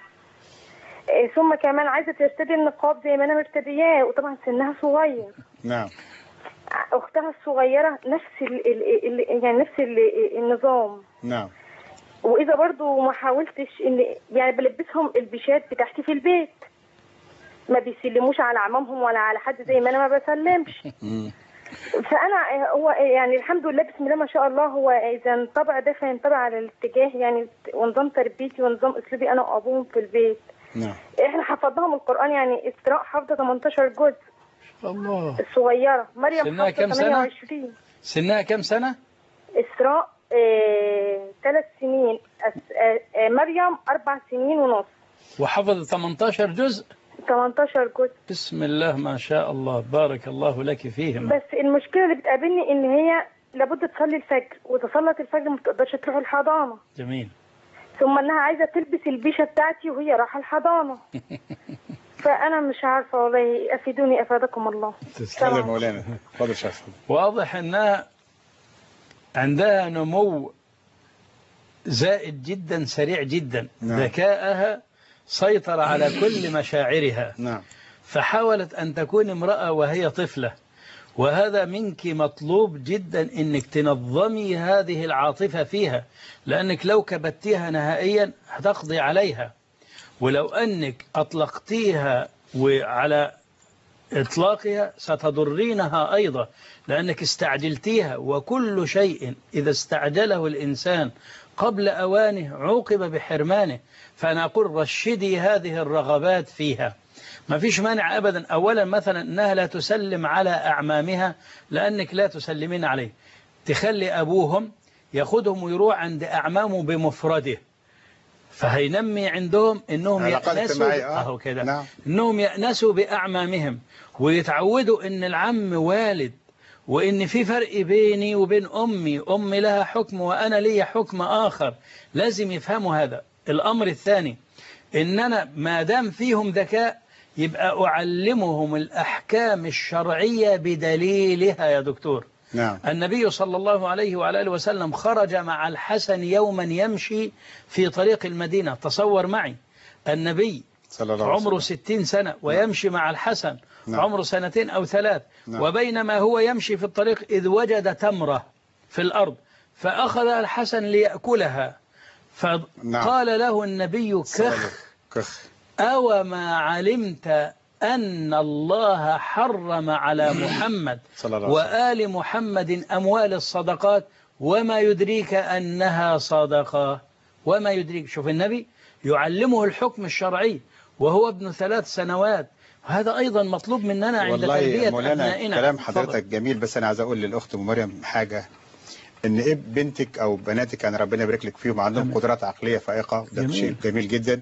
ثم كمان عايزة ترتدي النقاب زي ما أنا مرتدياه، وطبعا سنها صغير. نعم. اختها الصغيره نفس ال ال يعني نفس ال النظام. نعم. واذا برضو ما حاولتش ان يعني بلبسهم البيشات بتاعتي في البيت، ما بيسلموش على عمامهم ولا على حد زي ما انا ما بسلمش. فانا هو يعني الحمد لله بسم الله ما شاء الله، هو اذا انطبع ده فينطبع على الاتجاه يعني، ونظام تربيتي ونظام اسلوبي انا وابوهم في البيت. نعم. احنا حفظناهم القران، يعني اسراء حافظه ثمانية عشر جزء. الله. الصغيرة مريم سنها كم سنة؟ سنها كم سنة؟ إسراء ثلاث اه سنين، اه مريم أربع سنين ونص. وحفظ ثمانية عشر جزء؟ ثمانية عشر جزء. بسم الله ما شاء الله، بارك الله لك فيهم. بس المشكلة اللي بتقابلني إن هي لابد تصلي الفجر، وتصلت الفجر ما بتقدرش تروح الحضانة. جميل. ثم إنها عايزة تلبس البيشة بتاعتي وهي رايحة الحضانة. فأنا مش عارفة والله، أفيدوني أفادكم الله. تسلم مولانا. اتفضل شيخ. واضح أنها عندها نمو زائد جدا، سريع جدا. نعم. ذكائها سيطر على كل مشاعرها. نعم. فحاولت أن تكون امرأة وهي طفلة، وهذا منك مطلوب جدا أنك تنظمي هذه العاطفة فيها، لأنك لو كبتيها نهائيا هتقضي عليها، ولو أنك أطلقتيها وعلى إطلاقها ستضرينها أيضا، لأنك استعجلتيها، وكل شيء إذا استعجله الإنسان قبل أوانه عوقب بحرمانه. فأنا أقول رشدي هذه الرغبات فيها، ما فيش مانع أبدا. أولا مثلا أنها لا تسلم على أعمامها لأنك لا تسلمين عليه، تخلي أبوهم يأخذهم ويروح عند أعمامه بمفرده، فهينمي عندهم إنهم يأنسوا أهو كده نعم. إنهم يأنسوا بأعمامهم، ويتعودوا إن العم والد، وإن في فرق بيني وبين أمي، أمي لها حكم وأنا لي حكم آخر، لازم يفهموا هذا. الأمر الثاني إن أنا ما دام فيهم ذكاء يبقى أعلمهم الأحكام الشرعية بدليلها يا دكتور. نعم. النبي صلى الله عليه وعلى آله وسلم خرج مع الحسن يوما يمشي في طريق المدينة. تصور معي النبي صلى الله عليه وسلم عمره ستين سنة ويمشي مع الحسن نعم. عمره سنتين أو ثلاث نعم. وبينما هو يمشي في الطريق إذ وجد تمرة في الأرض فأخذ الحسن ليأكلها، فقال نعم. له النبي كخ كخ أو ما علمت أن الله حرم على محمد وآل محمد أموال الصدقات وما يدريك أنها صدقة، وما يدريك. شوف النبي يعلمه الحكم الشرعي وهو ابن ثلاث سنوات. هذا أيضا مطلوب مننا عند تربية أبنائنا. كلام حضرتك فضل. جميل، بس أنا عايز أقول للأخت مريم حاجة، إن إيه بنتك أو بناتك أنا ربنا يبارك لك فيهم عندهم جميل. قدرات عقلية فائقة، ده شيء جميل جدا،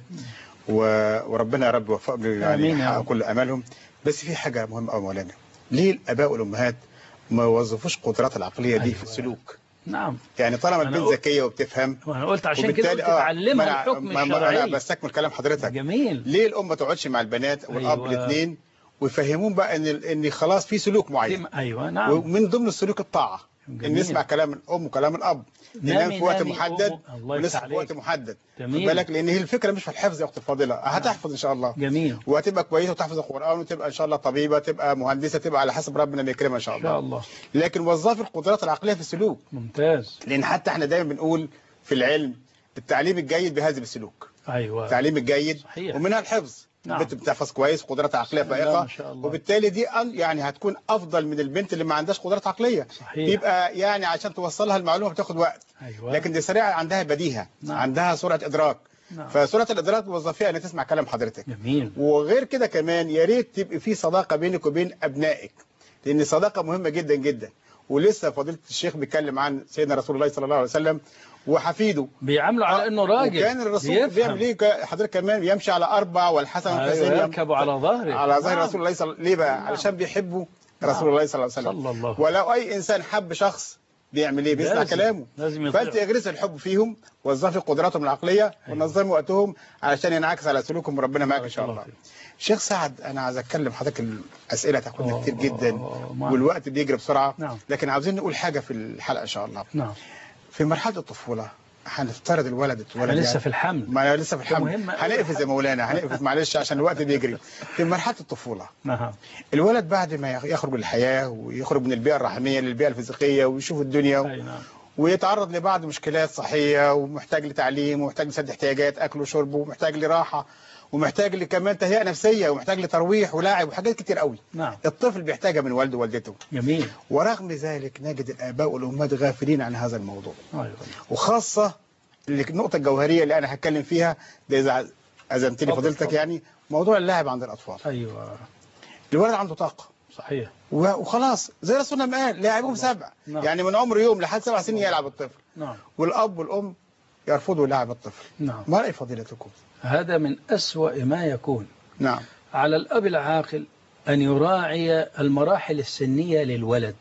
وربنا يا رب يوفقهم يعني يحققوا كل امالهم. بس في حاجه مهمه قوي مولانا، ليه الاباء والامهات ما يوظفوش القدرات العقليه دي أيوة. في السلوك؟ نعم. يعني طالما البنت ذكيه وبتفهم، وانا قلت عشان كده تعلمها آه الحكم الشرعي. انا بستكمل كلام حضرتك. جميل. ليه الام ما تقعدش مع البنات والاب أيوة. الاثنين ويفهمون بقى ان ان خلاص في سلوك معين. ايوه نعم. ومن ضمن السلوك الطاعه، ان نسمع كلام الام وكلام الاب، ننام في وقت محدد ونصحى في وقت محدد. خد بالك، لان هي الفكره مش في الحفظ يا اخت الفاضله، هتحفظ ان شاء الله. جميل. وهتبقى كويسه وتحفظ القران وتبقى ان شاء الله طبيبه، تبقى مهندسه، تبقى على حسب ربنا بيكرمها ان شاء الله. ان شاء الله. لكن وظف القدرات العقليه في السلوك. ممتاز. لان حتى احنا دايما بنقول في العلم التعليم الجيد بهذا السلوك. ايوه. التعليم الجيد صحيح. ومنها الحفظ. نعم. البنت بتحفظ كويس، قدرات عقليه فائقه، وبالتالي دي يعني هتكون افضل من البنت اللي ما عندهاش قدرات عقليه. صحيح. يبقى يعني عشان توصلها المعلومه بتاخد وقت. أيوة. لكن دي سريعه، عندها بديهه. نعم. عندها سرعه ادراك. نعم. فسرعه الادراك وظيفها ان تسمع كلام حضرتك. جميل. وغير كده كمان يا ريت تبقى في صداقه بينك وبين ابنائك، لان الصداقه مهمه جدا جدا. ولسه فضيله الشيخ بيتكلم عن سيدنا رسول الله صلى الله عليه وسلم وحفيده بيعاملوا على انه راجل، وكان الرسول بيعمل ايه حضرتك كمان؟ يمشي على اربع والحسن والحسين أيوة يركبوا على ظهره، على ظهر رسول الله صلى الله عليه وسلم. ليه بقى؟ نعم. علشان بيحبوا رسول الله صلى الله عليه وسلم. صلى الله. ولو اي انسان حب شخص بيعمل ايه؟ بيسمع كلامه. فانت اغرس الحب فيهم، وظفي قدراتهم العقليه، أيوة. ونظمي وقتهم علشان ينعكس على سلوكهم، وربنا معاك ان شاء الله. شيخ سعد، انا عايز اتكلم حضرتك، الاسئله تاخدنا كتير جدا والوقت بيجري بسرعه. نعم. لكن عاوزين نقول حاجه في الحلقه ان شاء الله. نعم. في مرحله الطفوله هنفترض الولد اتولد يعني لسه في الحمل، ما أنا لسه في الحمل، هنقفز يا مولانا، هنقفز معلش عشان الوقت بيجري. في مرحله الطفوله نعم. الولد بعد ما يخرج للحياه ويخرج من البيئه الرحميه للبيئه الفيزيقيه ويشوف الدنيا و... نعم. ويتعرض لبعض مشكلات صحيه، ومحتاج لتعليم، ومحتاج لسد احتياجات اكله وشربه، ومحتاج لراحه، ومحتاج لكمان تهيئه نفسيه، ومحتاج لترويح ولعب وحاجات كتير قوي. نعم. الطفل بيحتاجها من والده ووالدته. جميل. ورغم ذلك نجد الاباء والامهات غافلين عن هذا الموضوع. أيوة. وخاصه النقطه الجوهريه اللي انا هتكلم فيها ده اذا اذنت لي فضيلتك، يعني موضوع اللعب عند الاطفال. ايوه. الولد عنده طاقه. صحيح. وخلاص زي رسولنا ما قال لاعبهم سبع. نعم. يعني من عمر يوم لحد سبع سنين يلعب الطفل. نعم. والاب والام يرفضوا لعب الطفل. نعم. ما رأي فضيلتكم؟ هذا من أسوأ ما يكون. نعم. على الأب العاقل أن يراعي المراحل السنية للولد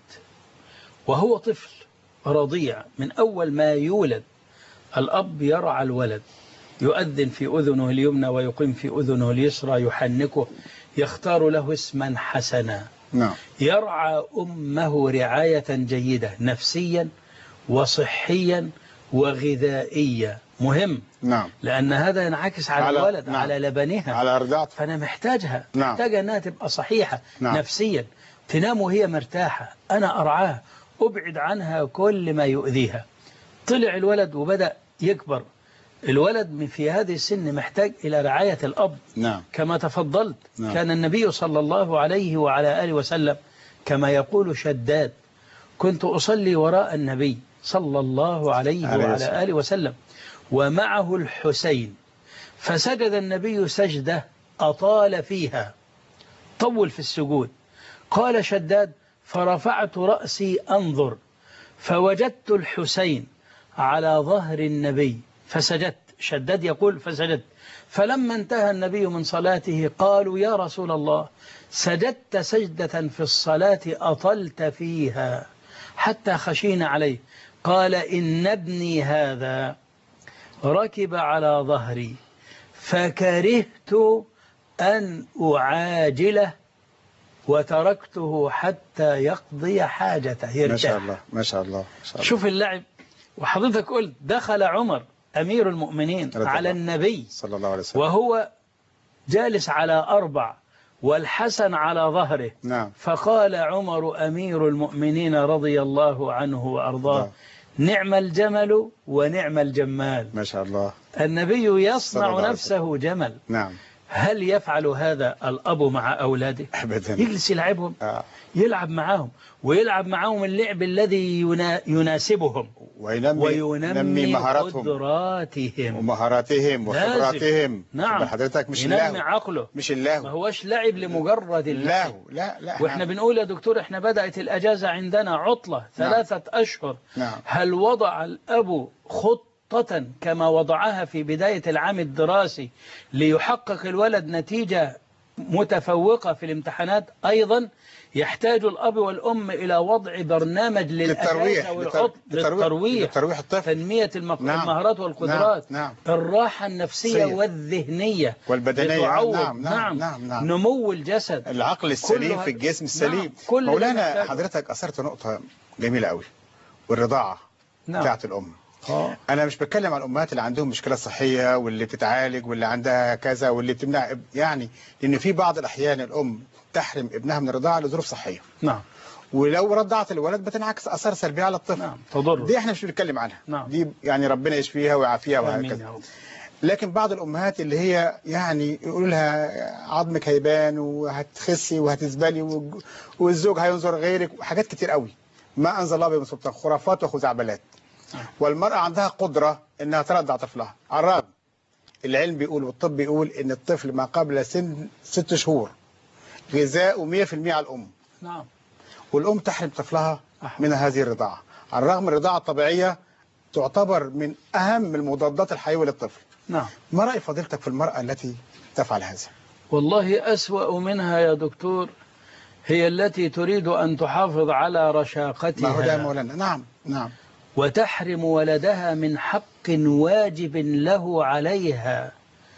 وهو طفل رضيع. من أول ما يولد الأب يرعى الولد، يؤذن في أذنه اليمنى ويقيم في أذنه اليسرى، يحنكه، يختار له اسما حسنا. نعم. يرعى أمه رعاية جيدة نفسيا وصحيا وغذائية مهم. نعم. لأن هذا ينعكس على, على الولد، نعم. على لبنها، على رضاعته. فأنا محتاجها، نعم. محتاجة أنها تبقى صحيحة، نعم. نفسيا، تنام وهي مرتاحة، أنا أرعاها، أبعد عنها كل ما يؤذيها. طلع الولد وبدأ يكبر، الولد في هذه السن محتاج إلى رعاية الأب، نعم. كما تفضلت. نعم. كان النبي صلى الله عليه وعلى آله وسلم كما يقول شداد: كنت أصلي وراء النبي صلى الله عليه وعلى آله وسلم ومعه الحسين، فسجد النبي سجدة أطال فيها، طول في السجود. قال شداد: فرفعت رأسي أنظر فوجدت الحسين على ظهر النبي فسجدت. شداد يقول: فسجدت. فلما انتهى النبي من صلاته قالوا: يا رسول الله، سجدت سجدة في الصلاة أطلت فيها حتى خشينا عليه. قال: إن ابني هذا ركب على ظهري فكرهت أن أعاجله وتركته حتى يقضي حاجته يرتاح. ما شاء الله ما شاء الله, ما شاء الله. شوف اللعب. وحضرتك قلت دخل عمر أمير المؤمنين على النبي صلى الله عليه وسلم وهو جالس على أربع والحسن على ظهره، نعم. فقال عمر أمير المؤمنين رضي الله عنه وأرضاه: نعم الجمل ونعم الجمال. ما شاء الله. النبي يصنع نفسه جمل. نعم. هل يفعل هذا الأب مع أولاده؟ أبدا. يجلس يلعبهم، آه. يلعب معهم ويلعب معهم اللعب الذي ينا يناسبهم وينمي, وينمي مهاراتهم قدراتهم ومهاراتهم وخبراتهم. نعم. حضرتك مش ينمي اللهو. عقله، مش اللهو، ما هوش لعب لمجرد اللهو. لا لا. واحنا بنقول يا دكتور احنا بدأت الأجازة عندنا عطلة ثلاثة نعم. أشهر. نعم. هل وضع الأب خطة كما وضعها في بداية العام الدراسي ليحقق الولد نتيجة متفوقة في الامتحانات؟ أيضا يحتاج الأب والأم إلى وضع برنامج للترويح والعطل للترويح, للترويح الطفل، تنمية المهارات نعم. والقدرات، نعم. الراحة النفسية سيئ. والذهنية والبدنية. نعم. نعم. نعم. نعم. نعم. نمو الجسد، العقل السليم في الجسم السليم. نعم. مولانا حضرتك أثرت نقطة جميلة قوي، والرضاعة نعم. بتاعت الأم. أوه. أنا مش بتكلم عن الأمهات اللي عندهم مشكلة صحية واللي بتتعالج واللي عندها كذا واللي بتمنع، يعني لأن في بعض الأحيان الأم تحرم ابنها من الرضاعة لظروف صحية. نعم. ولو رضعت الولد بتنعكس أثار سلبية على الطفل. نعم. تضر. دي احنا مش بنتكلم عنها. نعم. دي يعني ربنا يشفيها ويعافيها وهكذا. لكن بعض الأمهات اللي هي يعني يقولوا لها عظمك هيبان وهتخسي وهتزبلي والزوج هينظر غيرك وحاجات كتير قوي ما أنزل الله بهم سلطان، خرافات وخزعبلات. والمرأة عندها قدرة إنها ترضع طفلها على الرغم العلم بيقول والطب بيقول إن الطفل ما قبل سن ست شهور غذاءه مية في المية على الأم. نعم. والأم تحرم طفلها من هذه الرضاعة، على الرغم الرضاعة الطبيعية تعتبر من أهم المضادات الحيوية للطفل. نعم. ما رأي فضيلتك في المرأة التي تفعل هذا؟ والله أسوأ منها يا دكتور هي التي تريد أن تحافظ على رشاقتها. ما هو ده مولانا. نعم. نعم. وتحرم ولدها من حق واجب له عليها،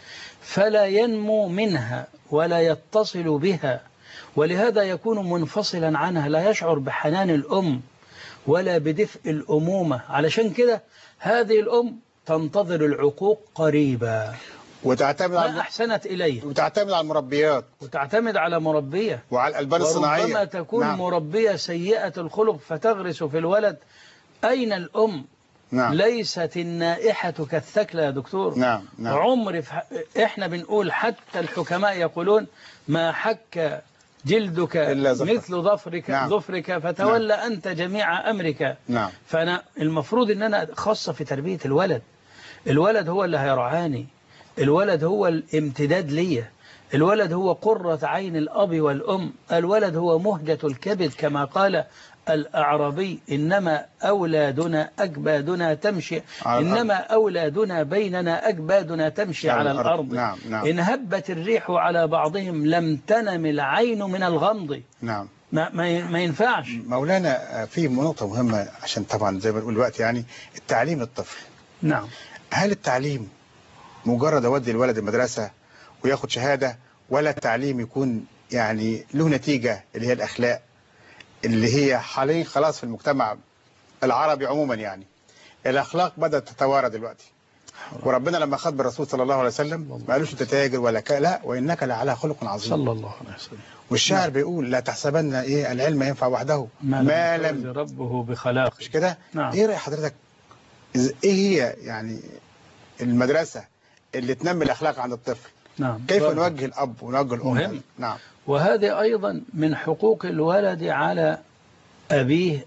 فلا ينمو منها ولا يتصل بها، ولهذا يكون منفصلا عنها، لا يشعر بحنان الأم ولا بدفء الأمومة. علشان كده هذه الأم تنتظر العقوق قريبا وتعتمد على أحسنت إليه، وتعتمد على المربيات وتعتمد على مربية وعلى الألبان الصناعية. وربما تكون نعم. مربية سيئة الخلق فتغرس في الولد. أين الأم؟ نعم. ليست النائحة كالثكلى يا دكتور. نعم. نعم. عمر ف... إحنا بنقول حتى الحكماء يقولون ما حك جلدك مثل ظفرك نعم. ظفرك فتولى نعم. أنت جميع أمرك. نعم. فأنا المفروض أن أنا خاصة في تربية الولد. الولد هو اللي هيرعاني، الولد هو الامتداد لي، الولد هو قرة عين الأب والأم، الولد هو مهجة الكبد كما قال الأعرابي: إنما أولادنا أكبادنا تمشي إنما أولادنا بيننا أكبادنا تمشي على, على الأرض. نعم. نعم. إن هبت الريح على بعضهم لم تنم العين من الغمض. نعم. ما, ما ينفعش. مولانا في نقطة مهمة عشان طبعا زي ما نقول الوقت يعني التعليم الطفل. نعم. هل التعليم مجرد أودي الولد المدرسة وياخد شهادة، ولا التعليم يكون يعني له نتيجة اللي هي الأخلاق اللي هي حاليا خلاص في المجتمع العربي عموما؟ يعني الأخلاق بدأت تتوارى دلوقتي، وربنا لما خاطب الرسول صلى الله عليه وسلم ما قالوش انت تاجر ولا ك... لا وانك لعلى خلق عظيم صلى الله عليه وسلم. والشاعر بيقول لا تحسبن ايه العلم ينفع وحده ما, ما لم لم ربه بخلاق. مش كده؟ نعم. ايه رأي حضرتك ايه هي يعني المدرسة اللي تنمي الاخلاق عند الطفل؟ نعم. كيف برضه. نوجه الاب ونوجه الام؟ مهم. نعم. وهذا أيضا من حقوق الولد على أبيه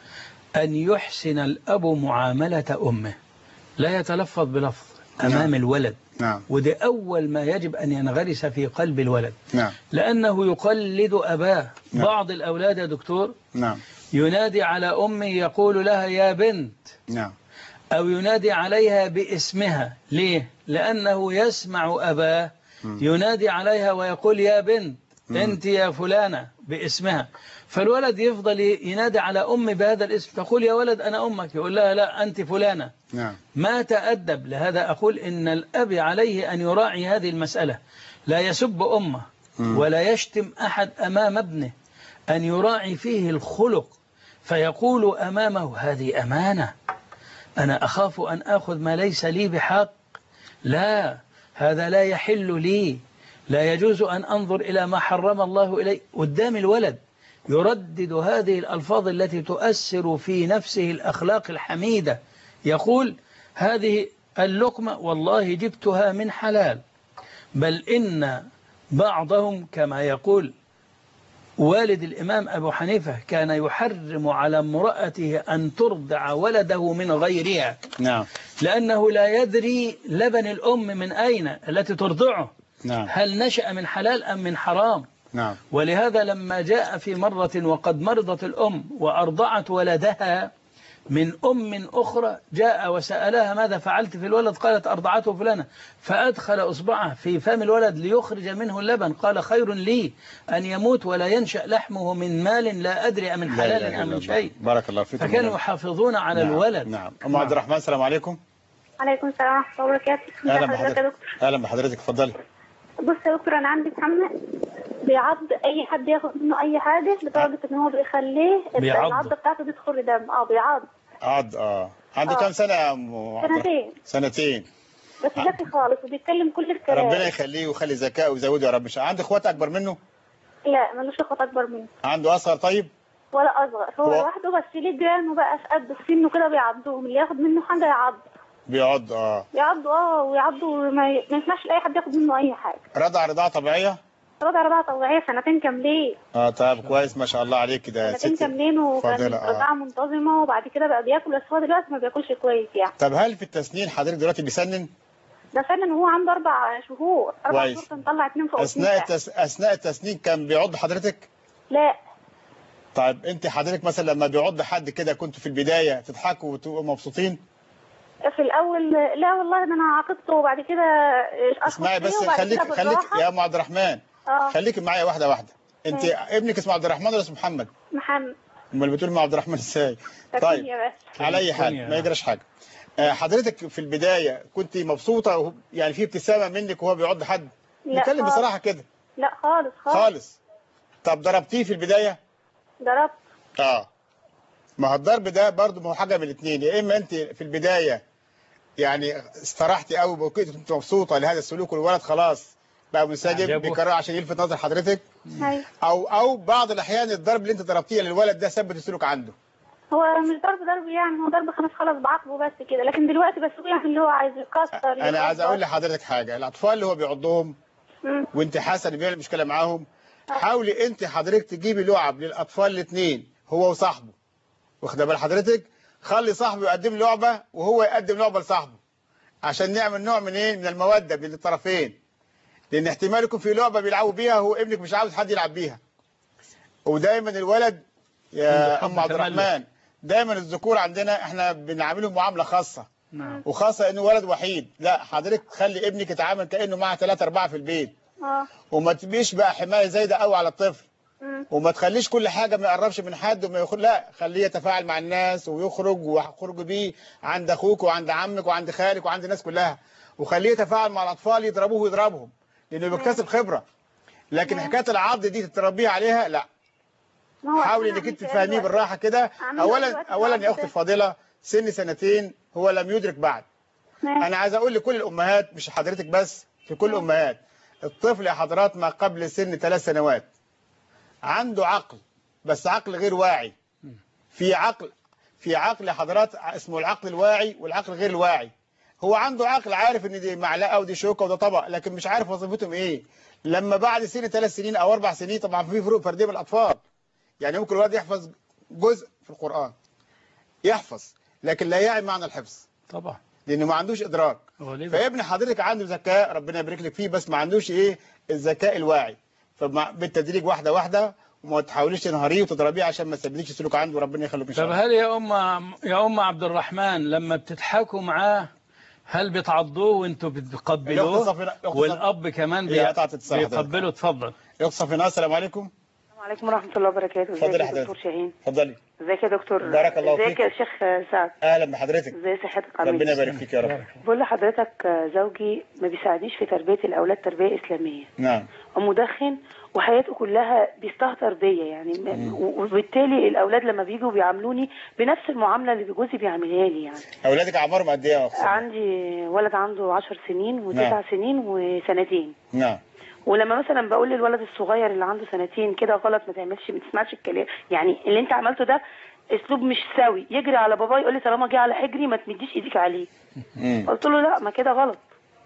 أن يحسن الأب معاملة أمه، لا يتلفظ بلفظ أمام نعم. الولد. نعم. وده أول ما يجب أن ينغرس في قلب الولد. نعم. لأنه يقلد أباه. نعم. بعض الأولاد يا دكتور نعم. ينادي على أمه يقول لها يا بنت، نعم. أو ينادي عليها باسمها. ليه؟ لأنه يسمع أباه ينادي عليها ويقول يا بنت أنت يا فلانة باسمها، فالولد يفضل ينادي على أمي بهذا الاسم، تقول يا ولد أنا أمك، يقول لها لا أنت فلانة. نعم. ما تأدب. لهذا أقول إن الأب عليه أن يراعي هذه المسألة، لا يسب أمه ولا يشتم أحد أمام ابنه، أن يراعي فيه الخلق فيقول أمامه هذه أمانة، أنا أخاف أن أخذ ما ليس لي بحق، لا هذا لا يحل لي، لا يجوز أن أنظر إلى ما حرم الله إلي. قدام الولد يردد هذه الألفاظ التي تؤثر في نفسه الأخلاق الحميدة، يقول هذه اللقمة والله جبتها من حلال، بل إن بعضهم كما يقول والد الإمام أبو حنيفة كان يحرم على امرأته أن ترضع ولده من غيرها. نعم. لأنه لا يدري لبن الأم من أين التي ترضعه. نعم. هل نشأ من حلال أم من حرام؟ نعم. ولهذا لما جاء في مرة وقد مرضت الأم وأرضعت ولدها من أم أخرى، جاء وسألها ماذا فعلت في الولد؟ قالت أرضعته فلانة، فأدخل أصبعه في فم الولد ليخرج منه اللبن، قال خير لي أن يموت ولا ينشأ لحمه من مال لا أدري أمن حلال أم من شيء. بارك الله فيكم. فكانوا يحافظون على نعم. الولد. نعم. أم عبد الرحمن السلام عليكم. عليكم السلام ورحمة الله وبركاته. أهلا حضرتك يا بحضرتك. دكتور. أهلا بحضرتك، اتفضلي. بص يا دكتور، أنا عندي محمد بيعض أي حد ياخد منه أي حاجة لدرجة إن هو بيخليه بيعض. العضة بتاعته تدخل دم. أه بيعض. عض اه عنده آه. كام سنة يا أم عبد الرحمن؟ سنتين. سنتين. بس ذكي خالص وبيتكلم كل الكلام. ربنا يخليه ويخلي ذكائه ويزوده يا رب. مش عنده اخوات اكبر منه؟ لا ملوش اخوات اكبر منه. عنده اصغر؟ طيب. ولا اصغر، هو هو- لوحده، بس ليه جيرانه بقى في قد في سنه كده بيعضوهم، اللي ياخد منه حاجه يعض. بيعض اه يعضوا اه ويعضوا، ما ي- ما يسمحش لاي حد ياخد منه اي حاجه. رضع رضاعة طبيعية؟ رضع رضاعه طبيعيه سنتين كاملين. اه طيب كويس ما شاء الله عليك كده يا سنتين ستي. كاملين وكان فاضلة اه رضاعه منتظمه، وبعد كده بقى بياكل، بس هو دلوقتي ما بياكلش كويس يعني. طب هل في التسنين حضرتك دلوقتي بيسنن؟ ده سنن وهو عنده اربع شهور، اربع كويس. شهور كان طلع اتنين فوق اثناء اتنين. التس... اثناء التسنين كان بيعض حضرتك؟ لا طيب انت حضرتك مثلا لما بيعض حد كده كنتوا في البداية تضحكوا وتبقوا مبسوطين؟ في الاول لا والله، ده انا عاقبته وبعد كده اسمعي بس، وبعد خليك كده خليك بالراحة. يا ام عبد الرحمن، اه خليك معايا واحدة واحدة. انت ماشي. ابنك اسمه عبد الرحمن ولا اسمه محمد؟ محمد. امال بتقول مع عبد الرحمن ازاي؟ طيب يا بس. على اي حال ما يجراش حاجه. آه، حضرتك في البدايه كنت مبسوطه وهو- يعني في ابتسامه منك وهو بيعض حد؟ لا نتكلم خالص. بصراحه كده. لا خالص خالص. خالص. طب ضربتيه في البدايه؟ ضربت. اه ما هو الضرب ده برضه ما هو حاجه من الاثنين، يا اما انت في البدايه يعني استرحتي قوي وكنت كنت مبسوطه لهذا السلوك والولد خلاص بقى منسجم عجبه. بيكرر عشان يلفت نظر حضرتك، ايوه. او او بعض الاحيان الضرب اللي انت ضربتيه للولد ده ثبت السلوك عنده. هو مش ضرب ضرب يعني، هو ضرب خلاص خلاص بعاقبه بس كده، لكن دلوقتي بس هو يعني اللي هو عايز يكسر. انا عايز اقول لحضرتك حاجه، الاطفال اللي هو بيعضهم مم. وانت حاسه ان بيعمل مشكله معاهم، حاولي انت حضرتك تجيبي لعب للاطفال الاثنين هو وصاحبه، واخده بال حضرتك، خلي صاحبه يقدم لعبه وهو يقدم لعبه لصاحبه عشان نعمل نوع من ايه من الموده بين الطرفين، لان احتمال يكون في لعبه بيلعبوا بيها هو ابنك مش عاوز حد يلعب بيها. ودايما الولد يا ام عبد الرحمن، دايما الذكور عندنا احنا بنعاملهم معامله خاصه. نعم. وخاصه انه ولد وحيد، لا حضرتك تخلي ابنك يتعامل كانه معاه ثلاثه اربعه في البيت. اه. وما تبقيش بقى حمايه زايده قوي على الطفل. مم. وما تخليش كل حاجه ما يقربش من حد وما يخرج، لا خليه يتفاعل مع الناس ويخرج ويخرج بيه عند اخوك وعند عمك وعند خالك وعند الناس كلها، وخليه يتفاعل مع الاطفال يضربوه ويضربهم لانه بيكتسب خبره. لكن حكايه العض دي تتربيه عليها لا. ما هو حاولي أنا انك انت عملت تفهميه دلوقتي. بالراحه كده. عملت اولا دلوقتي اولا يا العض اختي ده. الفاضله، سن سنتين هو لم يدرك بعد. انا عايز اقول لكل الامهات مش حضرتك بس، في كل الامهات، الطفل يا حضرات ما قبل سن ثلاث سنوات عنده عقل، بس عقل غير واعي. في عقل في عقل يا حضرات اسمه العقل الواعي والعقل غير الواعي. هو عنده عقل عارف ان دي معلقه ودي شوكه وده طبق، لكن مش عارف وظيفتهم ايه. لما بعد سن ثلاث سنين او اربع سنين طبعا في فروق فرديه بين الاطفال. يعني ممكن الولد يحفظ جزء في القران، يحفظ لكن لا يعي معنى الحفظ طبعا لانه ما عندوش ادراك. فابن حضرتك عنده ذكاء ربنا يبارك لك فيه، بس ما عندوش ايه الذكاء الواعي. فبالتدريج واحده واحده، وما تحاوليش تنهاريه وتضربيه عشان ما تسببليش سلوك عنده، وربنا يخليك ان شاء طب الله. هل يا ام يا ام عبد الرحمن لما بتضحكوا معاه هل بتعضوه وانتوا بتقبلوه؟ والاب كمان بي... بيقبله؟ اتفضل يا صفيناء. السلام عليكم. السلام عليكم ورحمه الله وبركاته. اتفضل يا دكتور شاهين. اتفضلي. ازيك يا دكتور؟ بارك الله فيك. ازيك يا شيخ سعد؟ اهلا بحضرتك. ازي صحتك؟ ربنا يبارك فيك يا رب. بقول لحضرتك زوجي ما بيساعدنيش في تربيه الاولاد تربيه اسلاميه. نعم. ومدخن وحياته كلها بيستهتر بيا يعني، م. وبالتالي الاولاد لما بيجوا بيعاملوني بنفس المعامله اللي جوزي بيعملها لي يعني. اولادك اعمارهم قد ايه يا اخت؟ عندي ولد عنده عشر سنين وتسع نعم. سنين وسنتين. نعم. ولما مثلا بقول للولد الصغير اللي عنده سنتين كده غلط، ما تعملش، ما تسمعش الكلام، يعني اللي انت عملته ده اسلوب مش سوي، يجري على بابا يقول لي طالما جه على حجري ما تمديش ايديك عليه. مم. قلت له لا، ما كده غلط.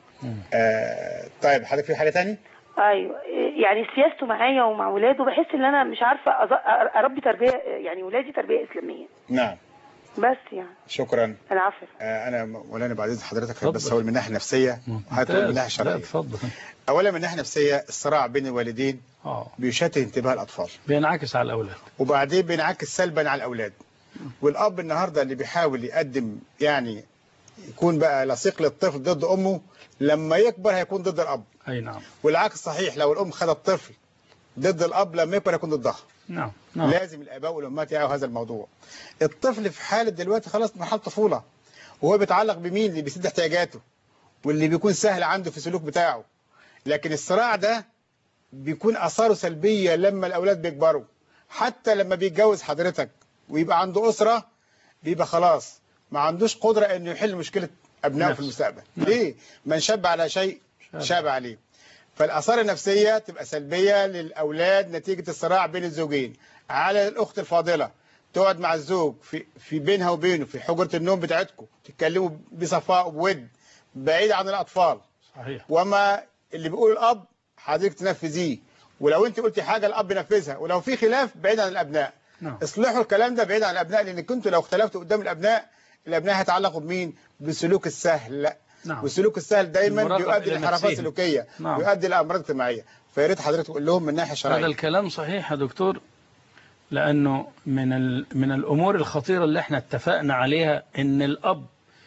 آه طيب حضرتك في حاجه ثانيه؟ ايوه، يعني سياسته معايا ومع ولاده بحس ان انا مش عارفه اربي تربيه، يعني ولادي تربيه اسلاميه. نعم. بس يعني شكرا. العفو. آه انا مولانا بعد اذن حضرتك بس اقول من الناحيه النفسيه وحتى من الناحيه الشرعيه. اتفضل. اولا من الناحيه النفسيه الصراع بين الوالدين اه بيشتت انتباه الاطفال، بينعكس على الاولاد، وبعدين بينعكس سلبا على الاولاد. والاب النهارده اللي بيحاول يقدم يعني يكون بقى لصيق للطفل ضد امه، لما يكبر هيكون ضد الاب. اي نعم. والعكس صحيح، لو الام خدت الطفل ضد الاب لما يكبر يكون ضدها. نعم. نعم. لازم الاباء والامهات يعوا هذا الموضوع. الطفل في حاله دلوقتي خلاص مرحله طفوله، وهو بيتعلق بمين؟ اللي بيسد احتياجاته واللي بيكون سهل عنده في السلوك بتاعه. لكن الصراع ده بيكون اثاره سلبيه لما الاولاد بيكبروا. حتى لما بيتجوز حضرتك ويبقى عنده اسره، بيبقى خلاص ما عندوش قدره انه يحل مشكله ابنائه في المستقبل. نعم. ليه؟ من شاب على شيء شاب عليه. فالاثار النفسيه تبقى سلبيه للاولاد نتيجه الصراع بين الزوجين. على الاخت الفاضله تقعد مع الزوج في في بينها وبينه في حجره النوم بتاعتكم، تتكلموا بصفاء وبود بعيد عن الاطفال. صحيح. وما اللي بيقول الاب حضرتك تنفذيه، ولو انت قلتي حاجه الاب ينفذها، ولو في خلاف بعيد عن الابناء. نعم. اصلحوا الكلام ده بعيد عن الابناء، لان كنتوا لو اختلفتوا قدام الابناء، الابناء هيتعلقوا بمين؟ بالسلوك السهل. نعم. والسلوك السهل دايما بيؤدي لانحرافات سلوكيه. نعم. بيؤدي لامراض اجتماعيه. فيا ريت حضرتك تقول لهم من الناحيه الشرعيه. هذا الكلام صحيح يا دكتور، لانه من ال... من الامور الخطيره اللي احنا اتفقنا عليها ان الاب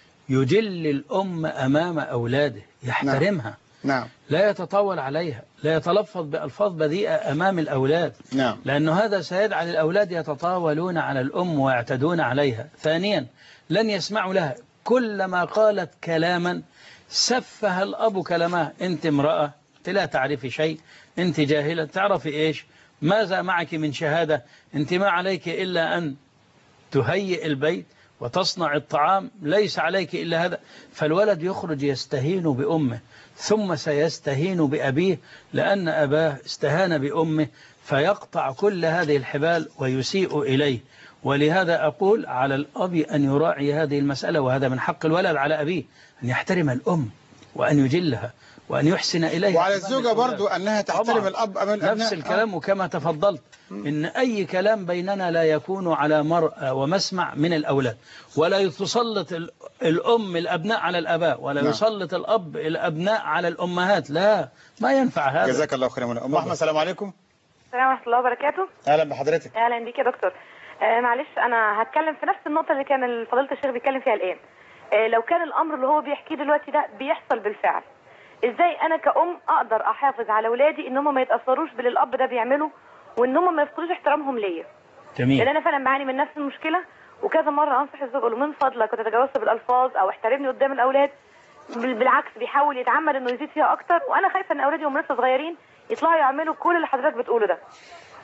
يجل الام امام اولاده، يحترمها. نعم. نعم. لا يتطاول عليها، لا يتلفظ بألفاظ بذيئة أمام الأولاد. نعم. لأنه هذا سيجعل الأولاد يتطاولون على الأم ويعتدون عليها. ثانيا لن يسمعوا لها، كلما قالت كلاما سفه الأب كلامها. أنت امرأة، أنت لا تعرفي شيء، أنت جاهلة، تعرفي إيش؟ ماذا معك من شهادة؟ أنت ما عليك إلا أن تهيئ البيت وتصنع الطعام، ليس عليك إلا هذا. فالولد يخرج يستهين بأمه، ثم سيستهين بأبيه لأن أباه استهان بأمه، فيقطع كل هذه الحبال ويسيء إليه. ولهذا أقول على الأب أن يراعي هذه المسألة، وهذا من حق الولد على أبيه أن يحترم الأم وأن يجلها وأن يحسن إليها. وعلى الزوجة برضو أنها تحترم الأب أمام الأبناء. نفس الكلام. وكما تفضلت إن أي كلام بيننا لا يكون على مرأى ومسمع من الأولاد، ولا تسلط الأم الأبناء على الأباء، ولا نعم. يسلط الأب الأبناء على الأمهات، لا، ما ينفع هذا. جزاك الله خيرا. أم أحمد السلام عليكم. السلام ورحمة الله وبركاته. أهلا بحضرتك. أهلا بيك يا دكتور. آه معلش أنا هتكلم في نفس النقطة اللي كان فضيلة الشيخ بيتكلم فيها الآن. آه لو كان الأمر اللي هو بيحكيه دلوقتي ده بيحصل بالفعل، ازاي انا كأم اقدر احافظ على اولادي ان هم ما يتاثروش باللي الاب ده بيعمله، وان هم ما يفقدوش احترامهم ليا. جميل. لان انا فعلا بعاني من نفس المشكله، وكذا مره انصح الزوج اقول له من فضلك وتتجاوزت بالالفاظ او احترمني قدام الاولاد، بالعكس بيحاول يتعمد انه يزيد فيها اكتر، وانا خايفه ان اولادي هم لسه صغيرين يطلعوا يعملوا كل اللي حضرتك بتقوله ده.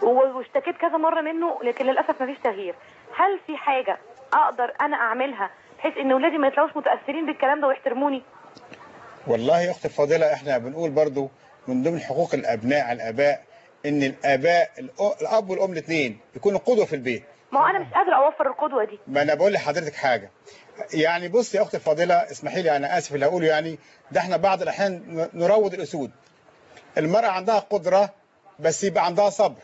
واشتكيت كذا مره منه لكن للاسف ما فيش تغيير. هل في حاجه اقدر انا اعملها بحيث ان اولادي ما يطلعوش متاثرين بالكلام ده ويحترموني؟ والله يا اختي الفاضله، احنا بنقول برضو من ضمن حقوق الابناء على الاباء ان الاباء الاب والام الاثنين يكونوا قدوه في البيت. ما هو انا مش قادره اوفر القدوه دي. ما انا بقول لحضرتك حاجه، يعني بص يا اختي الفاضله، اسمحي لي انا اسف اللي هقوله، يعني ده احنا بعض الاحيان نروض الاسود. المراه عندها قدره بس يبقى عندها صبر.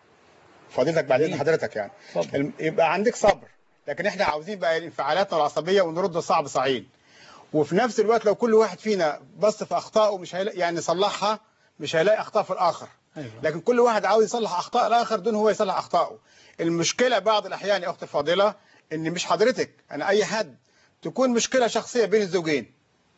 فضيلتك بعدين حضرتك يعني صبر. يبقى عندك صبر، لكن احنا عاوزين بقى انفعالاتنا العصبيه ونرد صعب صعيد. وفي نفس الوقت لو كل واحد فينا بص في اخطائه مش هيلاقي يعني يصلحها، مش هيلاقي اخطاء في الاخر. أيوة. لكن كل واحد عاوز يصلح اخطاء الاخر دون هو يصلح اخطائه. المشكله بعض الاحيان يا اختي الفاضله ان مش حضرتك، انا اي حد تكون مشكله شخصيه بين الزوجين،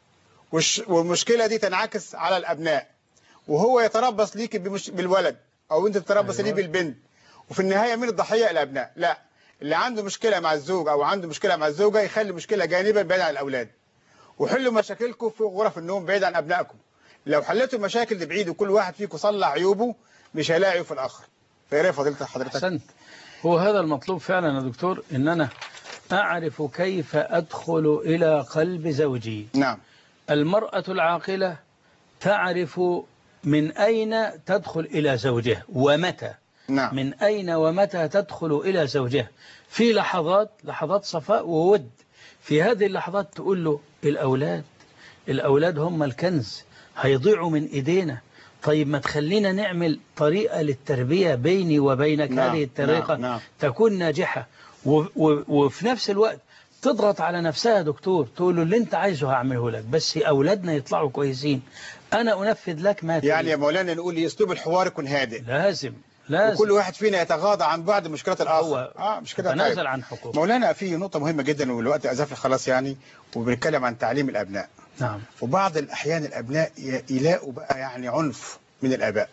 والمشكله دي تنعكس على الابناء، وهو يتربص ليك بالولد او انت تتربص أيوة. ليه بالبنت، وفي النهايه مين الضحيه؟ الابناء. لا، اللي عنده مشكله مع الزوج او عنده مشكله مع الزوجه يخلي مشكله جانبا بعيد عن الاولاد، وحلوا مشاكلكم في غرف النوم بعيد عن ابنائكم. لو حليتوا المشاكل دي بعيد وكل واحد فيكم صلح عيوبه مش هيلاقي عيوب في الاخر. فيا ريت فضيلة حضرتك. احسنت. هو هذا المطلوب فعلا يا دكتور، ان انا اعرف كيف ادخل الى قلب زوجي. نعم. المرأة العاقلة تعرف من اين تدخل الى زوجها ومتى. نعم. من اين ومتى تدخل الى زوجها في لحظات لحظات صفاء وود. في هذه اللحظات تقول له الأولاد الأولاد هم الكنز، هيضيعوا من إيدينا. طيب ما تخلينا نعمل طريقة للتربية بيني وبينك. نعم. هذه الطريقة. نعم. نعم. تكون ناجحة، وفي نفس الوقت تضغط على نفسها دكتور، تقول له اللي انت عايزه هعمله لك، بس أولادنا يطلعوا كويسين، أنا أنفذ لك ما تريد. يعني يا مولانا نقول أسلوب الحوار يكون هادئ. لازم لازم وكل واحد فينا يتغاضى عن بعض مشكلات الآخر. اه مش كده. تنازل طيب. عن حقوق. مولانا في نقطة مهمة جدا والوقت أزف خلاص يعني، وبنتكلم عن تعليم الأبناء. نعم. وبعض الأحيان الأبناء يلاقوا بقى يعني عنف من الآباء.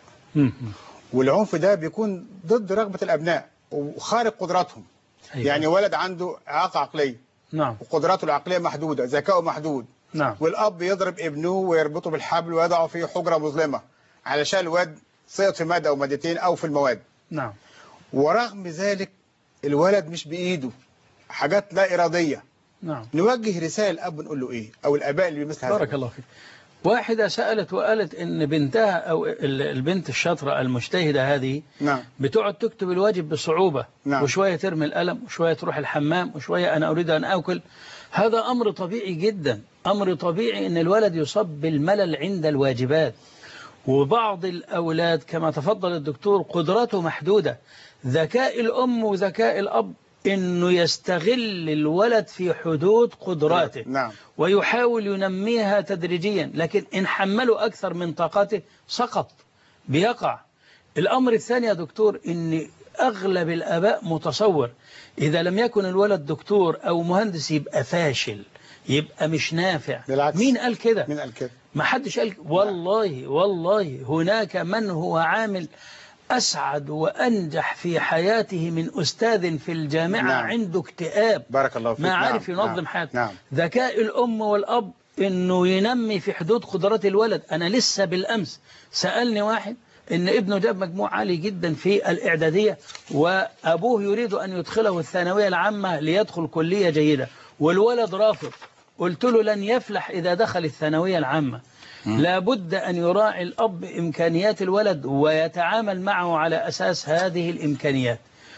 والعنف ده بيكون ضد رغبة الأبناء وخارق قدراتهم. أيوة. يعني ولد عنده إعاقة عقلية. نعم. وقدراته العقلية محدودة، ذكائه محدود. نعم. والأب يضرب ابنه ويربطه بالحبل ويضعه في حجرة مظلمة علشان الواد سقط في مادة أو مادتين أو في المواد. نعم. ورغم ذلك الولد مش بإيده، حاجات لا إرادية. نعم. نوجه رسالة الأب نقول له إيه، أو الآباء اللي مثل هذا. بارك الله فيك. واحدة سألت وقالت إن بنتها أو البنت الشاطرة المجتهدة هذه نعم. بتقعد تكتب الواجب بصعوبة. نعم. وشوية ترمي القلم وشوية تروح الحمام وشوية أنا أريد أن أكل. هذا أمر طبيعي جدا، أمر طبيعي إن الولد يصاب بالملل عند الواجبات. وبعض الأولاد كما تفضل الدكتور قدراته محدودة. ذكاء الأم وذكاء الأب إنه يستغل الولد في حدود قدراته. نعم. ويحاول ينميها تدريجيا، لكن إن حمله أكثر من طاقته سقط بيقع. الأمر الثاني يا دكتور إن أغلب الآباء متصور إذا لم يكن الولد دكتور أو مهندس يبقى فاشل، يبقى مش نافع. بالعكس. مين قال كده؟ مين قال كده؟ ما حدش قال. والله والله هناك من هو عامل أسعد وأنجح في حياته من أستاذ في الجامعة. نعم. عنده اكتئاب. بارك الله فيك. ما عارف نعم. ينظم نعم. حياته. نعم. ذكاء الأم والأب إنه ينمي في حدود قدرات الولد. أنا لسه بالأمس سألني واحد إن ابنه جاب مجموع عالي جدا في الإعدادية وأبوه يريد أن يدخله الثانوية العامة ليدخل كلية جيدة، والولد رافض. قلت له لن يفلح إذا دخل الثانوية العامة. لابد أن يراعي الأب إمكانيات الولد ويتعامل معه على أساس هذه الإمكانيات.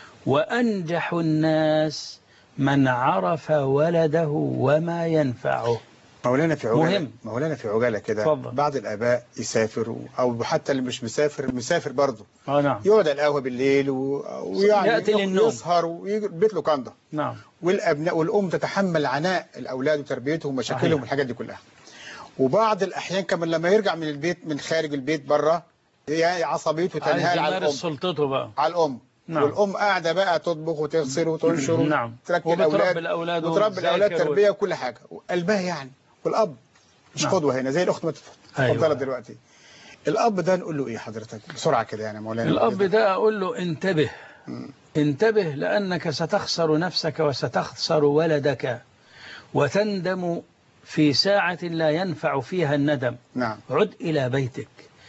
وأنجح الناس من عرف ولده وما ينفعه. مولانا في عجالة مهم. مولانا في عجالة كده بعض الآباء يسافر أو حتى اللي مش مسافر مسافر برضه. آه نعم. يقعد على القهوة بالليل و... ويعني يأتي للنوم، يسهر ويبيت له كنده. نعم. والأبناء والأم تتحمل عناء الأولاد وتربيتهم ومشاكلهم والحاجات دي كلها. وبعض الأحيان كمان لما يرجع من البيت من خارج البيت بره يعني عصبيته تنهال على الأم. سلطته بقى على الأم. نعم. والأم قاعدة بقى تطبخ وتغسل وتنشر نعم. وتربي الأولاد الأولاد وتربي الأولاد تربية وكل حاجة قلبها يعني. والأب مش نعم. قدوة هنا زي الأخت ما تفضلت أيوة. دلوقتي. الأب ده نقول له إيه حضرتك بسرعة كده يعني مولانا؟ الأب ده أقول له انتبه. م. انتبه لأنك ستخسر نفسك وستخسر ولدك وتندم في ساعة لا ينفع فيها الندم. نعم. عد إلى بيتك،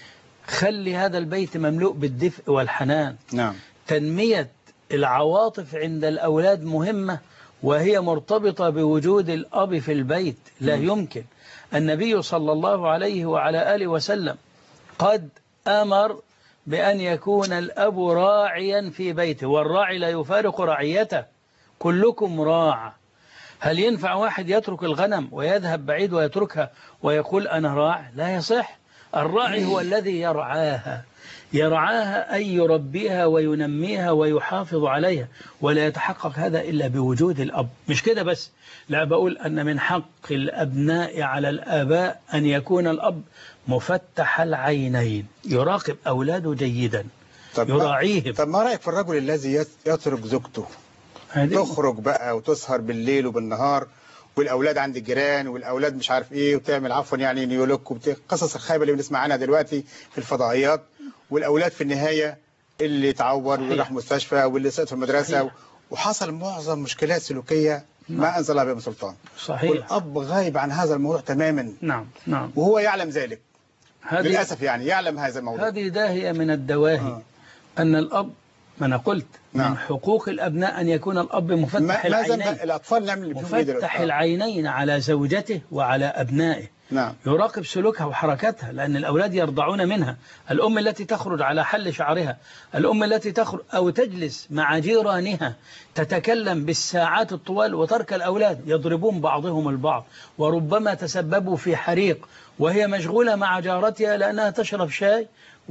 خلي هذا البيت مملوء بالدفء والحنان. نعم. تنمية العواطف عند الأولاد مهمة، وهي مرتبطة بوجود الأب في البيت. لا يمكن. النبي صلى الله عليه وعلى آله وسلم قد أمر بأن يكون الأب راعيا في بيته، والراعي لا يفارق رعيته، كلكم راع. هل ينفع واحد يترك الغنم ويذهب بعيد ويتركها ويقول أنا راع؟ لا يصح. الراعي هو الذي يرعاها، يرعاها أي يربيها وينميها ويحافظ عليها، ولا يتحقق هذا إلا بوجود الأب. مش كده بس، لا، بقول أن من حق الأبناء على الآباء أن يكون الأب مفتح العينين، يراقب أولاده جيدا، يراعيهم. طب ما رأيك في الرجل الذي يترك زوجته تخرج بقى وتسهر بالليل وبالنهار، والأولاد عند الجيران، والأولاد مش عارف إيه، وتعمل عفوا يعني نيولوك وقصص الخايبة اللي بنسمع عنها دلوقتي في الفضائيات، والأولاد في النهاية اللي تعور واللي راح مستشفى واللي سقط في المدرسة صحيح. وحصل معظم مشكلات سلوكية ما أنزل الله بها من سلطان. صحيح. والأب غايب عن هذا الموضوع تماما. نعم نعم. وهو يعلم ذلك للأسف، يعني يعلم هذا الموضوع. هذه داهية من الدواهي. آه. أن الأب، ما أنا قلت نعم. من حقوق الأبناء أن يكون الأب مفتح العينين، الأطفال نعمل مفتح العينين على زوجته وعلى أبنائه. نعم. يراقب سلوكها وحركتها، لأن الأولاد يرضعون منها. الأم التي تخرج على حل شعرها، الأم التي تخرج أو تجلس مع جيرانها تتكلم بالساعات الطوال وترك الأولاد يضربون بعضهم البعض، وربما تسببوا في حريق وهي مشغولة مع جارتها لأنها تشرب شاي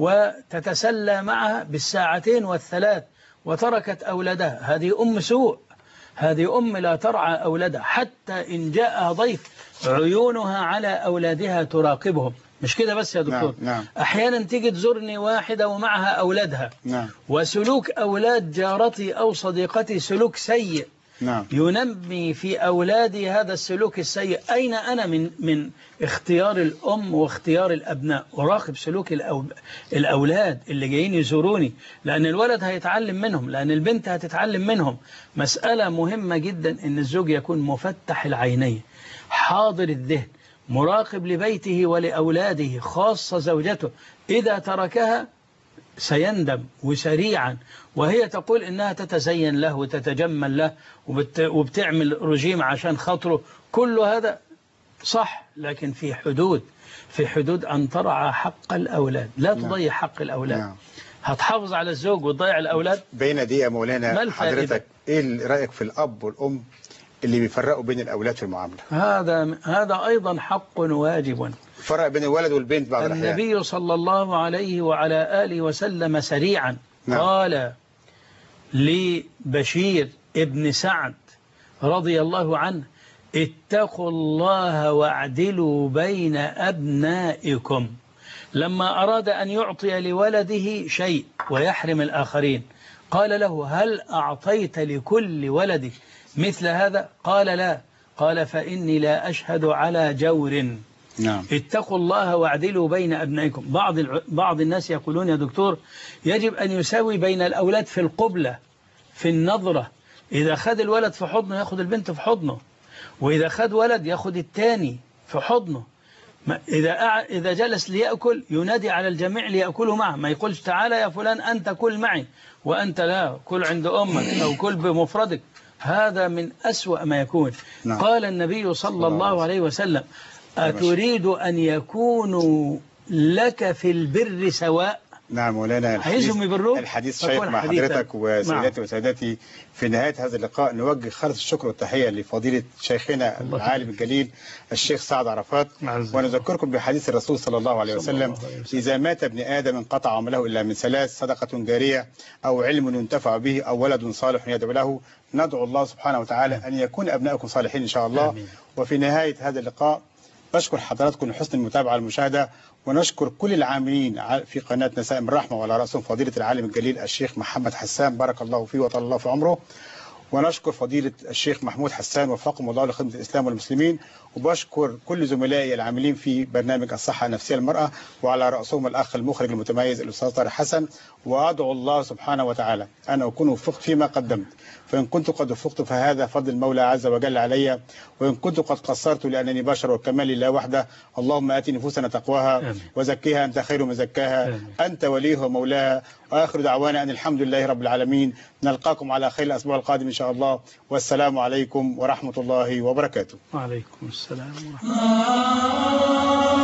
وتتسلى معها بالساعتين والثلاث وتركت أولادها. هذه أم سوء، هذه أم لا ترعى أولادها، حتى إن جاءها ضيف عيونها على أولادها تراقبهم. مش كده بس يا دكتور. نعم. نعم. أحيانا تيجي تزورني واحدة ومعها أولادها. نعم. وسلوك أولاد جارتي أو صديقتي سلوك سيء. نعم. ينمي في أولادي هذا السلوك السيء. أين أنا من من اختيار الأم واختيار الأبناء؟ أراقب سلوك الأولاد اللي جايين يزوروني، لأن الولد هيتعلم منهم، لأن البنت هتتعلم منهم. مسألة مهمة جدا إن الزوج يكون مفتح العينين، حاضر الذهن، مراقب لبيته ولأولاده، خاصة زوجته. إذا تركها سيندم وسريعا، وهي تقول إنها تتزين له وتتجمل له وبت... وبتعمل رجيم عشان خاطره. كل هذا صح، لكن في حدود، في حدود أن ترعى حق الأولاد، لا تضيع حق الأولاد. نعم. هتحافظ على الزوج وتضيع الأولاد. بين دي يا مولانا حضرتك إيه رأيك في الأب والأم اللي بيفرقوا بين الأولاد في المعاملة؟ هذا هذا أيضا حق واجب. فرق بين الولد والبنت بعض الأحيان. النبي صلى الله عليه وعلى آله وسلم سريعا نعم. قال لبشير ابن سعد رضي الله عنه: اتقوا الله واعدلوا بين أبنائكم. لما أراد أن يعطي لولده شيء ويحرم الآخرين قال له: هل أعطيت لكل ولدك مثل هذا؟ قال: لا. قال: فإني لا أشهد على جور. نعم. اتقوا الله واعدلوا بين أبنائكم. بعض بعض الناس يقولون يا دكتور يجب أن يساوي بين الأولاد في القبلة، في النظرة. إذا خد الولد في حضنه ياخد البنت في حضنه، وإذا خد ولد ياخد التاني في حضنه. إذا إذا جلس ليأكل ينادي على الجميع ليأكلوا معه، ما يقولش تعالى يا فلان أنت كل معي وأنت لا، كل عند أمك أو كل بمفردك. هذا من أسوأ ما يكون. نعم. قال النبي صلى الله عليه وسلم: أتريد أن يكونوا لك في البر سواء؟ نعم مولانا، الحديث, الحديث شيق مع حضرتك وسيداتي وسادتي. في نهاية هذا اللقاء نوجه خالص الشكر والتحية لفضيلة شيخنا العالم الجليل الشيخ سعد عرفات، ونذكركم بحديث الرسول صلى الله عليه وسلم: إذا مات ابن آدم انقطع عمله إلا من ثلاث: صدقة جارية أو علم ينتفع به أو ولد صالح يدعو له. ندعو الله سبحانه وتعالى أن يكون أبنائكم صالحين إن شاء الله. آمين. وفي نهاية هذا اللقاء نشكر حضراتكم لحسن المتابعة والمشاهدة، ونشكر كل العاملين في قناة نسائم الرحمة، وعلى رأسهم فضيلة العالم الجليل الشيخ محمد حسان بارك الله فيه وطال الله في عمره، ونشكر فضيلة الشيخ محمود حسان وفقهم الله لخدمة الإسلام والمسلمين، وبشكر كل زملائي العاملين في برنامج الصحة النفسية للمرأة، وعلى رأسهم الأخ المخرج المتميز الأستاذ طارق حسن. وأدعو الله سبحانه وتعالى أن أكون وفقت فيما قدمت، فإن كنت قد وفقت فهذا فضل المولى عز وجل علي، وإن كنت قد قصرت لأنني بشر والكمال لله وحده. اللهم آت نفوسنا تقواها وزكيها أنت خير من زكاها، أنت وليها ومولاها. وآخر دعوانا أن الحمد لله رب العالمين. نلقاكم على خير الأسبوع القادم إن شاء الله. شاء الله. والسلام عليكم ورحمة الله وبركاته. وعليكم السلام ورحمة الله.